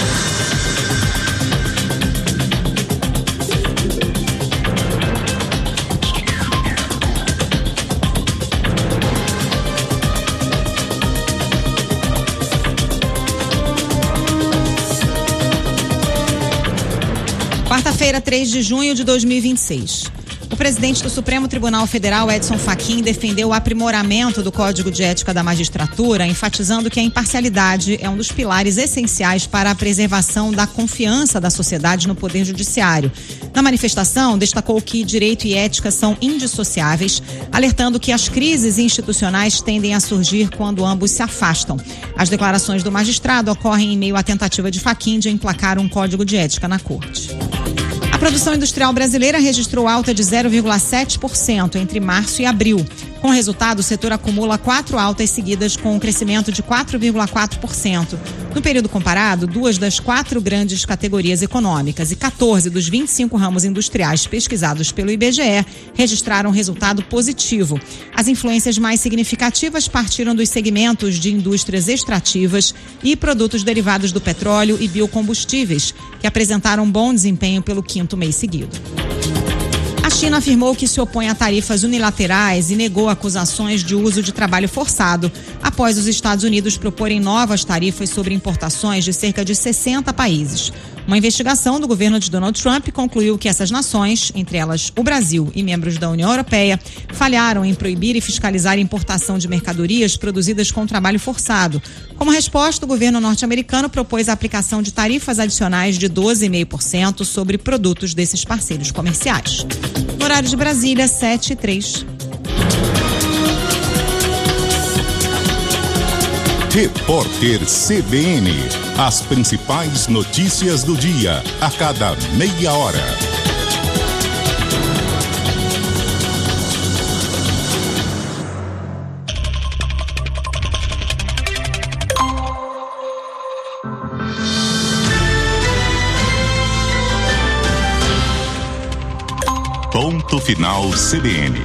Quarta-feira, 3 de junho de 2026. O presidente do Supremo Tribunal Federal, Edson Fachin, defendeu o aprimoramento do Código de Ética da Magistratura, enfatizando que a imparcialidade é um dos pilares essenciais para a preservação da confiança da sociedade no Poder Judiciário. Na manifestação, destacou que direito e ética são indissociáveis, alertando que as crises institucionais tendem a surgir quando ambos se afastam. As declarações do magistrado ocorrem em meio à tentativa de Fachin de emplacar um código de ética na Corte. A produção industrial brasileira registrou alta de 0,7% entre março e abril. Com o resultado, o setor acumula 4 altas seguidas com um crescimento de 4,4%. No período comparado, 2 das 4 grandes categorias econômicas e 14 dos 25 ramos industriais pesquisados pelo IBGE registraram resultado positivo. As influências mais significativas partiram dos segmentos de indústrias extrativas e produtos derivados do petróleo e biocombustíveis, que apresentaram bom desempenho pelo 5º mês seguido. A China afirmou que se opõe a tarifas unilaterais e negou acusações de uso de trabalho forçado, após os Estados Unidos proporem novas tarifas sobre importações de cerca de 60 países. Uma investigação do governo de Donald Trump concluiu que essas nações, entre elas o Brasil e membros da União Europeia, falharam em proibir e fiscalizar a importação de mercadorias produzidas com trabalho forçado. Como resposta, o governo norte-americano propôs a aplicação de tarifas adicionais de 12,5% sobre produtos desses parceiros comerciais. No horário de Brasília, 7h03. Repórter CBN. As principais notícias do dia, a cada meia hora. Ponto final CBN.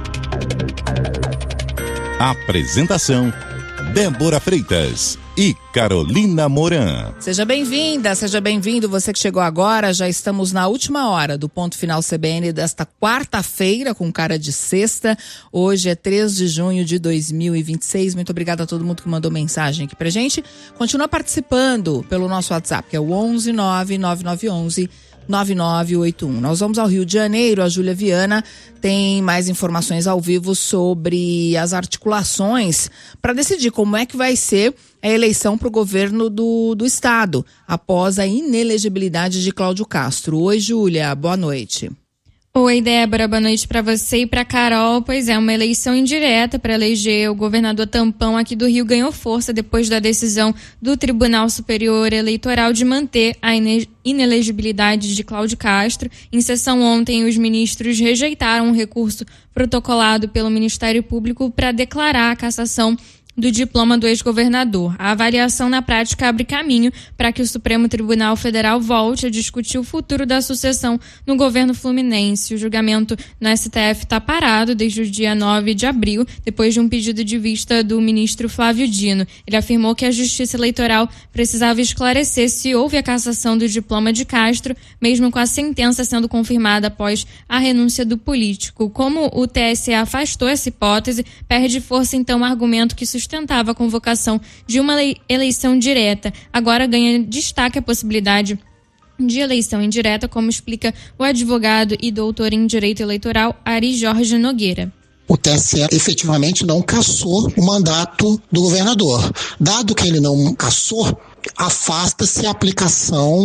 Apresentação: Débora Freitas e Carolina Moran. Seja bem-vinda, seja bem-vindo você que chegou agora. Já estamos na última hora do Ponto Final CBN desta quarta-feira, com cara de sexta. Hoje é 3 de junho de 2026. Muito obrigada a todo mundo que mandou mensagem aqui pra gente. Continua participando pelo nosso WhatsApp, que é o 11-99911 9981. Nós vamos ao Rio de Janeiro. A Júlia Viana tem mais informações ao vivo sobre as articulações para decidir como é que vai ser a eleição para o governo do estado após a inelegibilidade de Cláudio Castro. Oi, Júlia, boa noite. Oi, Débora, boa noite para você e para Carol. Pois é, uma eleição indireta para eleger o governador tampão aqui do Rio ganhou força depois da decisão do Tribunal Superior Eleitoral de manter a inelegibilidade de Cláudio Castro. Em sessão ontem, os ministros rejeitaram um recurso protocolado pelo Ministério Público para declarar a cassação do diploma do ex-governador. A avaliação na prática abre caminho para que o Supremo Tribunal Federal volte a discutir o futuro da sucessão no governo fluminense. O julgamento no STF está parado desde o dia 9 de abril, depois de um pedido de vista do ministro Flávio Dino. Ele afirmou que a Justiça Eleitoral precisava esclarecer se houve a cassação do diploma de Castro, mesmo com a sentença sendo confirmada após a renúncia do político. Como o TSE afastou essa hipótese, perde força então o argumento que sustentava a convocação de uma eleição direta. Agora ganha destaque a possibilidade de eleição indireta, como explica o advogado e doutor em Direito Eleitoral Ari Jorge Nogueira. O TSE efetivamente não cassou o mandato do governador. Dado que ele não cassou, afasta-se a aplicação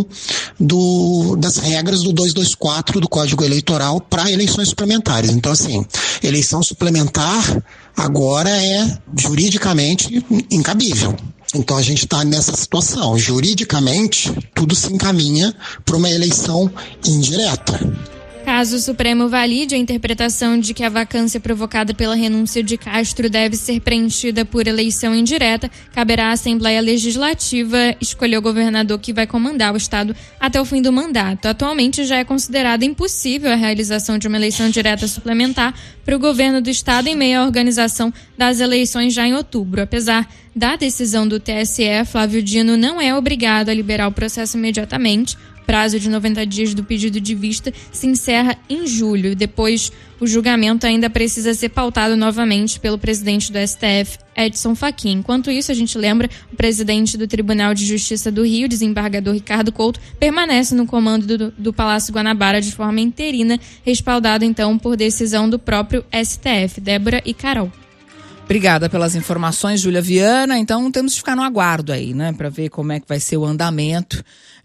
das regras do 224 do Código Eleitoral para eleições suplementares. Então, assim, eleição suplementar agora é juridicamente incabível. Então a gente está nessa situação. Juridicamente, tudo se encaminha para uma eleição indireta. Caso o Supremo valide a interpretação de que a vacância provocada pela renúncia de Castro deve ser preenchida por eleição indireta, caberá à Assembleia Legislativa escolher o governador que vai comandar o Estado até o fim do mandato. Atualmente já é considerado impossível a realização de uma eleição direta suplementar para o governo do Estado em meio à organização das eleições já em outubro. Apesar da decisão do TSE, Flávio Dino não é obrigado a liberar o processo imediatamente. O prazo de 90 dias do pedido de vista se encerra em julho. Depois, o julgamento ainda precisa ser pautado novamente pelo presidente do STF, Edson Fachin. Enquanto isso, a gente lembra, o presidente do Tribunal de Justiça do Rio, desembargador Ricardo Couto, permanece no comando do Palácio Guanabara de forma interina, respaldado então por decisão do próprio STF. Débora e Carol. Obrigada pelas informações, Júlia Viana. Então temos que ficar no aguardo aí, né, para ver como é que vai ser o andamento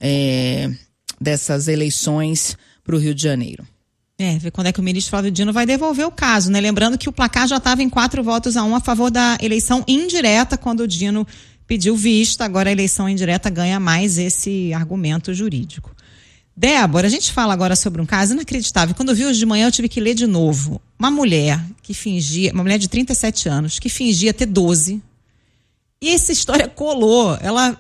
dessas eleições para o Rio de Janeiro. Ver quando é que o ministro Flávio Dino vai devolver o caso, né? Lembrando que o placar já estava em 4-1 a favor da eleição indireta quando o Dino pediu vista. Agora a eleição indireta ganha mais esse argumento jurídico. Débora, a gente fala agora sobre um caso inacreditável. Quando eu vi hoje de manhã, eu tive que ler de novo. Uma mulher de 37 anos, que fingia ter 12. E essa história colou. Ela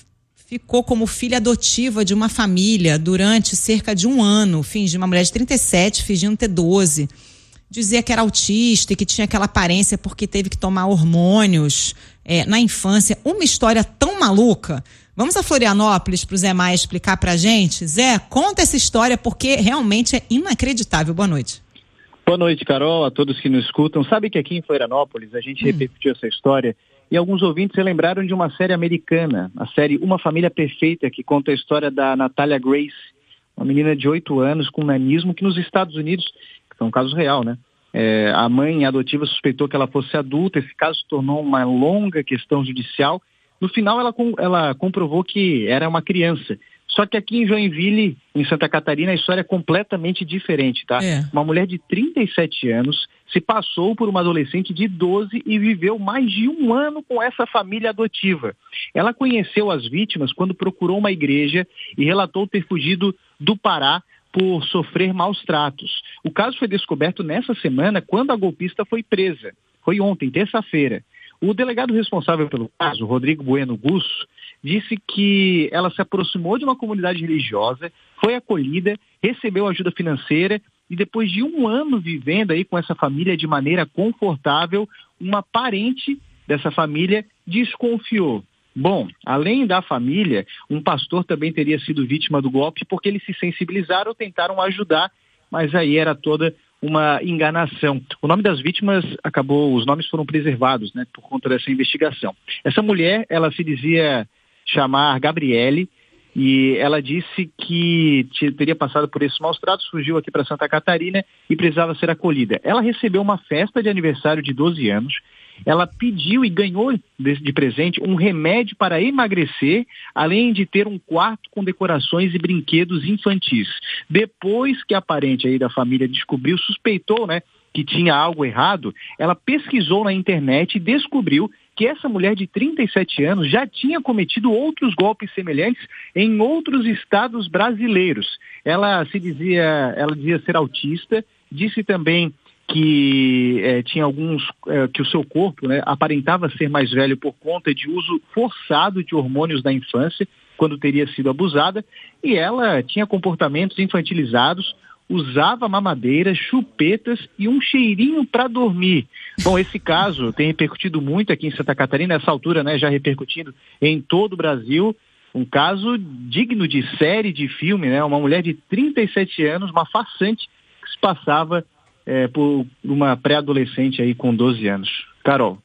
ficou como filha adotiva de uma família durante cerca de um ano. Uma mulher de 37, fingindo ter 12. Dizia que era autista e que tinha aquela aparência porque teve que tomar hormônios na infância. Uma história tão maluca. Vamos a Florianópolis para o Zé Maia explicar para a gente. Zé, conta essa história porque realmente é inacreditável. Boa noite. Boa noite, Carol, a todos que nos escutam. Sabe que aqui em Florianópolis a gente repercutiu essa história e alguns ouvintes se lembraram de uma série americana, a série Uma Família Perfeita, que conta a história da Natalia Grace, uma menina de 8 anos com nanismo que nos Estados Unidos, que é um caso real, né? A mãe adotiva suspeitou que ela fosse adulta, esse caso se tornou uma longa questão judicial. No final, ela comprovou que era uma criança. Só que aqui em Joinville, em Santa Catarina, a história é completamente diferente, tá? Uma mulher de 37 anos se passou por uma adolescente de 12 e viveu mais de um ano com essa família adotiva. Ela conheceu as vítimas quando procurou uma igreja e relatou ter fugido do Pará por sofrer maus tratos. O caso foi descoberto nessa semana quando a golpista foi presa. Foi ontem, terça-feira. O delegado responsável pelo caso, Rodrigo Bueno Gusso, disse que ela se aproximou de uma comunidade religiosa, foi acolhida, recebeu ajuda financeira e depois de um ano vivendo aí com essa família de maneira confortável, uma parente dessa família desconfiou. Bom, além da família, um pastor também teria sido vítima do golpe porque eles se sensibilizaram, tentaram ajudar, mas aí era toda uma enganação. O nome das vítimas os nomes foram preservados, né, por conta dessa investigação. Essa mulher, ela se dizia chamar Gabriele e ela disse que teria passado por esses maus tratos, fugiu aqui para Santa Catarina e precisava ser acolhida. Ela recebeu uma festa de aniversário de 12 anos, ela pediu e ganhou de presente um remédio para emagrecer, além de ter um quarto com decorações e brinquedos infantis. Depois que a parente aí da família descobriu, suspeitou, né, que tinha algo errado, ela pesquisou na internet e descobriu que essa mulher de 37 anos já tinha cometido outros golpes semelhantes em outros estados brasileiros. Ela dizia ser autista, disse também que tinha que o seu corpo, né, aparentava ser mais velho por conta de uso forçado de hormônios na infância, quando teria sido abusada, e ela tinha comportamentos infantilizados, usava mamadeiras, chupetas e um cheirinho para dormir. Bom, esse caso tem repercutido muito aqui em Santa Catarina, nessa altura, né, já repercutindo em todo o Brasil, um caso digno de série, de filme, né, uma mulher de 37 anos, uma farsante que se passava por uma pré-adolescente aí com 12 anos. Carol.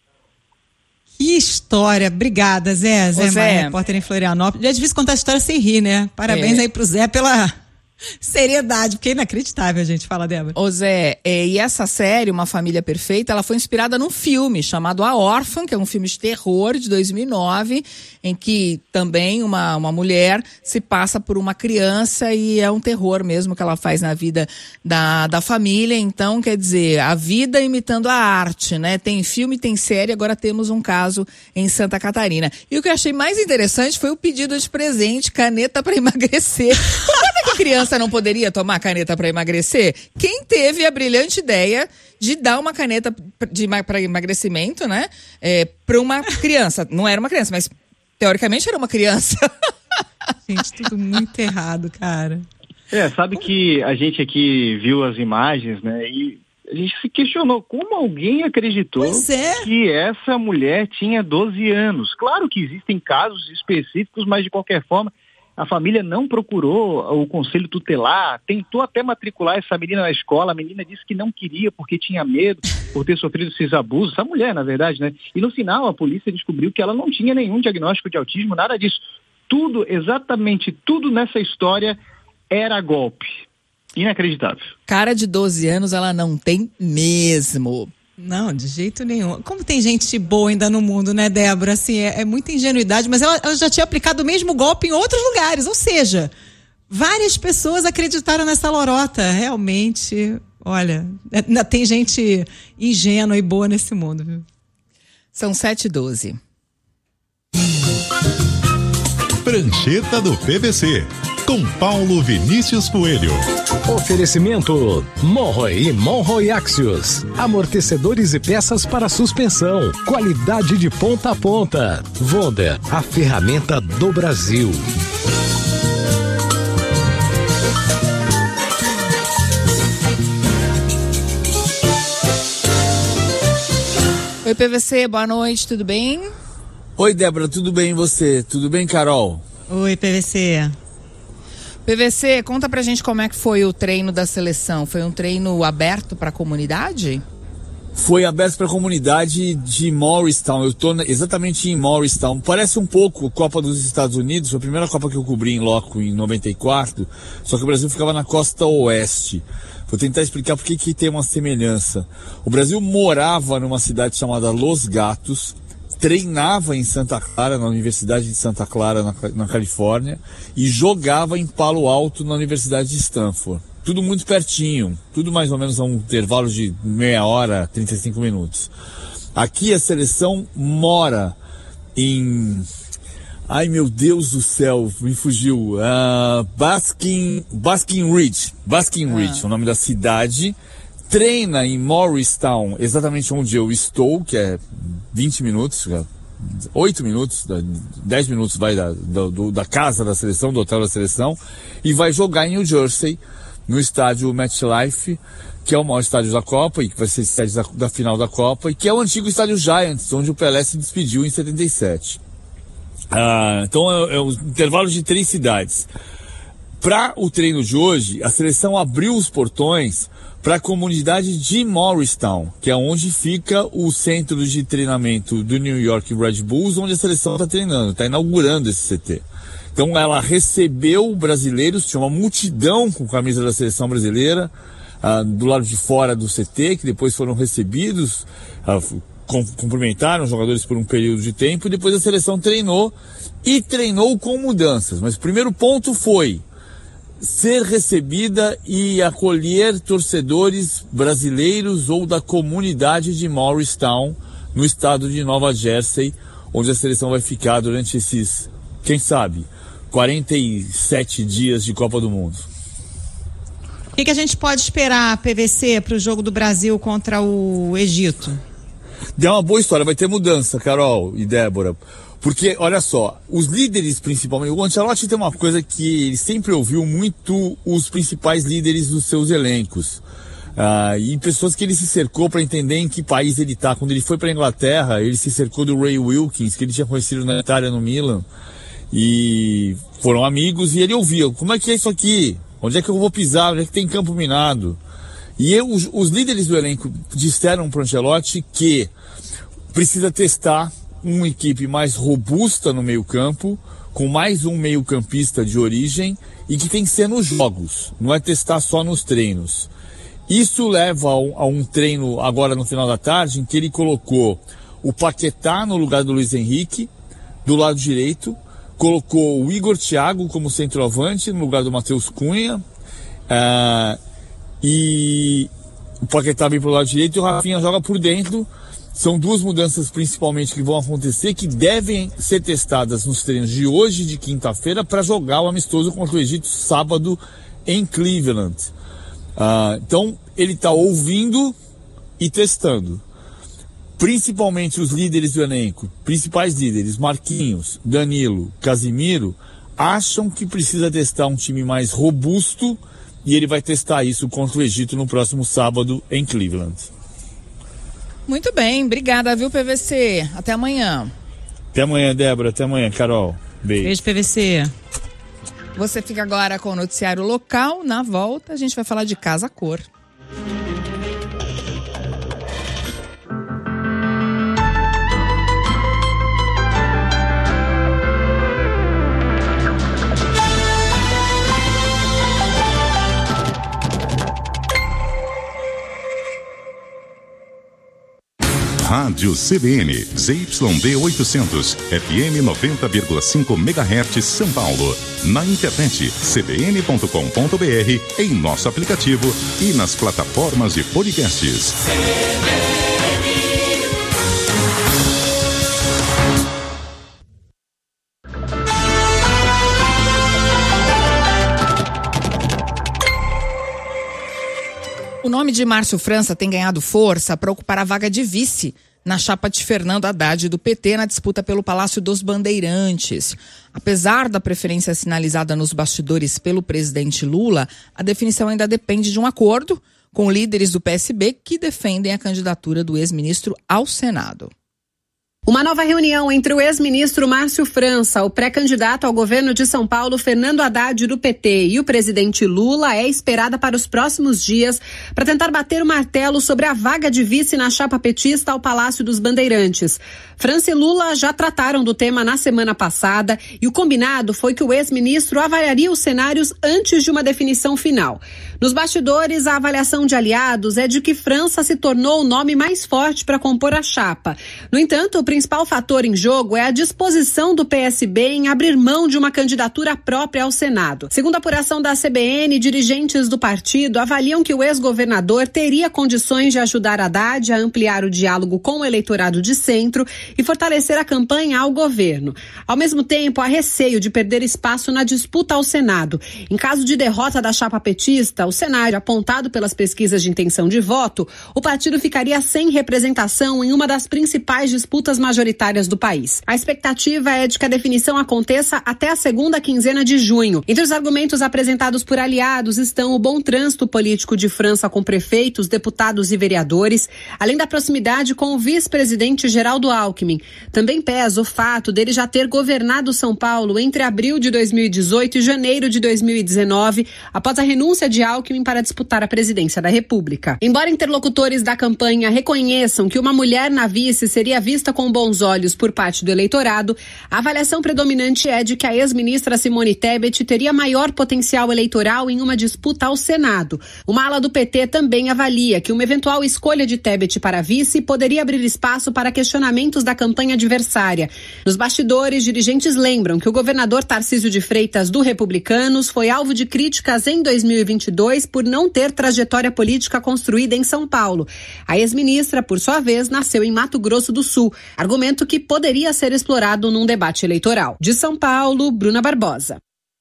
Que história. Obrigada, Zé. Zé Maia, repórter em Florianópolis. É difícil contar a história sem rir, né? Parabéns aí pro Zé pela seriedade, porque é inacreditável, a gente fala, Débora. Ô Zé, e essa série, Uma Família Perfeita, ela foi inspirada num filme chamado A Órfã, que é um filme de terror de 2009, em que também uma mulher se passa por uma criança e é um terror mesmo que ela faz na vida da família. Então, quer dizer, a vida imitando a arte, né? Tem filme, tem série, agora temos um caso em Santa Catarina. E o que eu achei mais interessante foi o pedido de presente, caneta para emagrecer. Por que que criança não poderia tomar caneta para emagrecer? Quem teve a brilhante ideia de dar uma caneta para emagrecimento, né? Para uma criança. Não era uma criança, mas teoricamente era uma criança. Gente, tudo muito errado, cara. Sabe que a gente aqui viu as imagens, né? E a gente se questionou como alguém acreditou que essa mulher tinha 12 anos. Claro que existem casos específicos, mas de qualquer forma, a família não procurou o conselho tutelar, tentou até matricular essa menina na escola, a menina disse que não queria porque tinha medo por ter sofrido esses abusos, essa mulher, na verdade, né? E no final a polícia descobriu que ela não tinha nenhum diagnóstico de autismo, nada disso. Tudo, exatamente tudo nessa história era golpe. Inacreditável. Cara de 12 anos ela não tem mesmo. Não, de jeito nenhum. Como tem gente boa ainda no mundo, né, Débora? Assim, é muita ingenuidade, mas ela já tinha aplicado o mesmo golpe em outros lugares, ou seja, várias pessoas acreditaram nessa lorota. Realmente, olha, ainda tem gente ingênua e boa nesse mundo, viu? São 7h12. Prancheta do PVC, com Paulo Vinícius Coelho. Oferecimento Monroe e Monroe Axios. Amortecedores e peças para suspensão. Qualidade de ponta a ponta. Wonder, a ferramenta do Brasil. Oi, PVC, boa noite, tudo bem? Oi, Débora, tudo bem e você? Tudo bem, Carol? Oi, PVC. PVC, conta pra gente como é que foi o treino da seleção. Foi um treino aberto pra comunidade? Foi aberto pra comunidade de Morristown. Eu tô exatamente em Morristown. Parece um pouco a Copa dos Estados Unidos. Foi a primeira Copa que eu cobri em loco em 94. Só que o Brasil ficava na costa oeste. Vou tentar explicar por que tem uma semelhança. O Brasil morava numa cidade chamada Los Gatos, treinava em Santa Clara, na Universidade de Santa Clara, na Califórnia, e jogava em Palo Alto, na Universidade de Stanford. Tudo muito pertinho, tudo mais ou menos a um intervalo de meia hora, 35 minutos. Aqui a seleção mora em... Ai, meu Deus do céu, me fugiu. Basking Ridge, é o nome da cidade. Treina em Morristown, exatamente onde eu estou, que é 20 minutos, 8 minutos, 10 minutos vai da casa da seleção, do hotel da seleção, e vai jogar em New Jersey, no estádio MetLife, que é o maior estádio da Copa, e que vai ser estádio da final da Copa, e que é o antigo estádio Giants, onde o Pelé se despediu em 77. Então é um intervalo de 3 cidades. Para o treino de hoje, a seleção abriu os portões para a comunidade de Morristown, que é onde fica o centro de treinamento do New York Red Bulls, onde a seleção está treinando, está inaugurando esse CT. Então ela recebeu brasileiros, tinha uma multidão com camisa da seleção brasileira do lado de fora do CT, que depois foram recebidos, cumprimentaram os jogadores por um período de tempo, e depois a seleção treinou com mudanças. Mas o primeiro ponto foi ser recebida e acolher torcedores brasileiros ou da comunidade de Morristown, no estado de Nova Jersey, onde a seleção vai ficar durante esses, quem sabe, 47 dias de Copa do Mundo. O que a gente pode esperar, PVC, para o jogo do Brasil contra o Egito? É uma boa história, vai ter mudança, Carol e Débora. Porque, olha só, os líderes principalmente, o Ancelotti tem uma coisa que ele sempre ouviu muito os principais líderes dos seus elencos. E pessoas que ele se cercou para entender em que país ele está. Quando ele foi para a Inglaterra, ele se cercou do Ray Wilkins, que ele tinha conhecido na Itália, no Milan. E foram amigos, e ele ouvia, como é que é isso aqui? Onde é que eu vou pisar? Onde é que tem campo minado? E os líderes do elenco disseram para o Ancelotti que precisa testar uma equipe mais robusta no meio-campo, com mais um meio-campista de origem, e que tem que ser nos jogos, não é testar só nos treinos. Isso leva a um treino agora no final da tarde, em que ele colocou o Paquetá no lugar do Luiz Henrique, do lado direito, colocou o Igor Thiago como centroavante no lugar do Matheus Cunha, e o Paquetá vem pro lado direito e o Rafinha joga por dentro, São duas mudanças principalmente que vão acontecer, que devem ser testadas nos treinos de hoje e de quinta-feira para jogar o amistoso contra o Egito sábado em Cleveland. Então, ele está ouvindo e testando. Principalmente os líderes do elenco, principais líderes, Marquinhos, Danilo, Casimiro, acham que precisa testar um time mais robusto e ele vai testar isso contra o Egito no próximo sábado em Cleveland. Muito bem, obrigada, viu, PVC? Até amanhã. Até amanhã, Débora. Até amanhã, Carol. Beijo. Beijo, PVC. Você fica agora com o noticiário local. Na volta, a gente vai falar de Casa Cor. Rádio CBN, ZYD 800, FM 90,5 MHz, São Paulo. Na internet, cbn.com.br, em nosso aplicativo e nas plataformas de podcasts. O nome de Márcio França tem ganhado força para ocupar a vaga de vice na chapa de Fernando Haddad do PT na disputa pelo Palácio dos Bandeirantes. Apesar da preferência sinalizada nos bastidores pelo presidente Lula, a definição ainda depende de um acordo com líderes do PSB que defendem a candidatura do ex-ministro ao Senado. Uma nova reunião entre o ex-ministro Márcio França, o pré-candidato ao governo de São Paulo, Fernando Haddad, do PT, e o presidente Lula é esperada para os próximos dias para tentar bater o martelo sobre a vaga de vice na chapa petista ao Palácio dos Bandeirantes. França e Lula já trataram do tema na semana passada e o combinado foi que o ex-ministro avaliaria os cenários antes de uma definição final. Nos bastidores, a avaliação de aliados é de que França se tornou o nome mais forte para compor a chapa. No entanto, o principal fator em jogo é a disposição do PSB em abrir mão de uma candidatura própria ao Senado. Segundo a apuração da CBN, dirigentes do partido avaliam que o ex-governador teria condições de ajudar Haddad a ampliar o diálogo com o eleitorado de centro e fortalecer a campanha ao governo. Ao mesmo tempo, há receio de perder espaço na disputa ao Senado. Em caso de derrota da chapa petista, o cenário apontado pelas pesquisas de intenção de voto, o partido ficaria sem representação em uma das principais disputas majoritárias do país. A expectativa é de que a definição aconteça até a segunda quinzena de junho. Entre os argumentos apresentados por aliados estão o bom trânsito político de França com prefeitos, deputados e vereadores, além da proximidade com o vice-presidente Geraldo Alckmin. Também pesa o fato dele já ter governado São Paulo entre abril de 2018 e janeiro de 2019, após a renúncia de Alckmin para disputar a presidência da República. Embora interlocutores da campanha reconheçam que uma mulher na vice seria vista com bons olhos por parte do eleitorado, a avaliação predominante é de que a ex-ministra Simone Tebet teria maior potencial eleitoral em uma disputa ao Senado. Uma ala do PT também avalia que uma eventual escolha de Tebet para vice poderia abrir espaço para questionamentos da campanha adversária. Nos bastidores, dirigentes lembram que o governador Tarcísio de Freitas, do Republicanos, foi alvo de críticas em 2022 por não ter trajetória política construída em São Paulo. A ex-ministra, por sua vez, nasceu em Mato Grosso do Sul, argumento que poderia ser explorado num debate eleitoral. De São Paulo, Bruna Barbosa.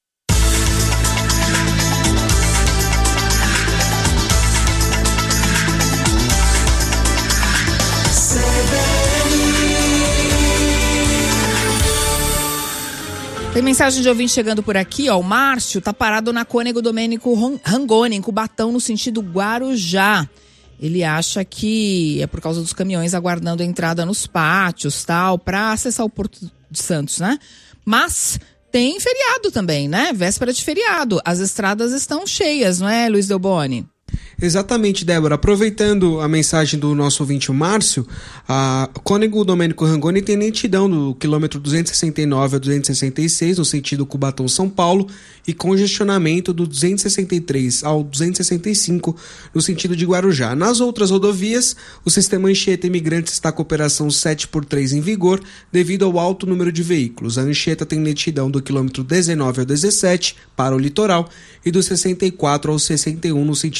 Tem mensagem de ouvinte chegando por aqui, ó. O Márcio tá parado na Cônego Domênico Rangoni, em Cubatão, no sentido Guarujá. Ele acha que é por causa dos caminhões aguardando a entrada nos pátios, tal, para acessar o Porto de Santos, né? Mas tem feriado também, né? Véspera de feriado. As estradas estão cheias, não é, Luiz Delboni? Exatamente, Débora. Aproveitando a mensagem do nosso ouvinte, o Márcio, a Cônego Domênico Rangoni tem lentidão do quilômetro 269 a 266, no sentido Cubatão-São Paulo, e congestionamento do 263 ao 265, no sentido de Guarujá. Nas outras rodovias, o sistema Anchieta Imigrantes está com operação 7x3 em vigor, devido ao alto número de veículos. A Anchieta tem lentidão do quilômetro 19 ao 17, para o litoral, e do 64 ao 61, no sentido da capital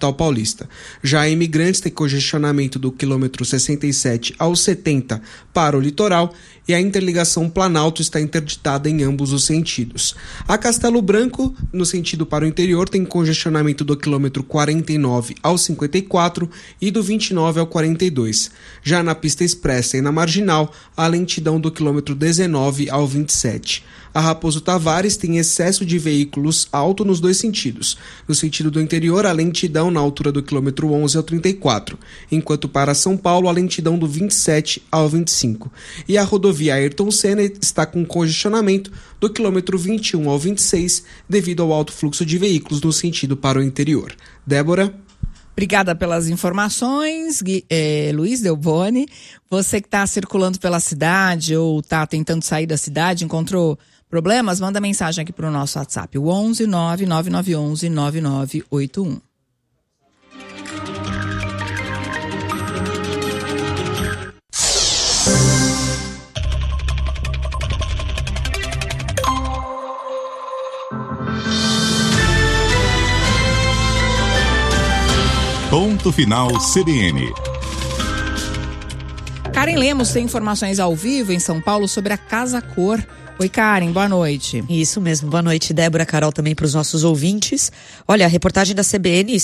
capital paulista. Já Imigrantes tem congestionamento do quilômetro 67 ao 70 para o litoral e a interligação Planalto está interditada em ambos os sentidos. A Castelo Branco, no sentido para o interior, tem congestionamento do quilômetro 49 ao 54 e do 29 ao 42. Já na pista expressa e na marginal, a lentidão do quilômetro 19 ao 27. A Raposo Tavares tem excesso de veículos alto nos dois sentidos. No sentido do interior, a lentidão na altura do quilômetro 11 ao 34, enquanto para São Paulo, a lentidão do 27 ao 25. E a rodovia Ayrton Senna está com congestionamento do quilômetro 21 ao 26, devido ao alto fluxo de veículos no sentido para o interior. Débora? Obrigada pelas informações, Luiz Delboni. Você que está circulando pela cidade ou está tentando sair da cidade, encontrou problemas? Manda mensagem aqui para o nosso WhatsApp, o 11 99911 9981. Ponto final CBN. Karen Lemos tem informações ao vivo em São Paulo sobre a Casa Cor. Oi, Karen, boa noite. Isso mesmo, boa noite, Débora, Carol, também para os nossos ouvintes. Olha, a reportagem da CBN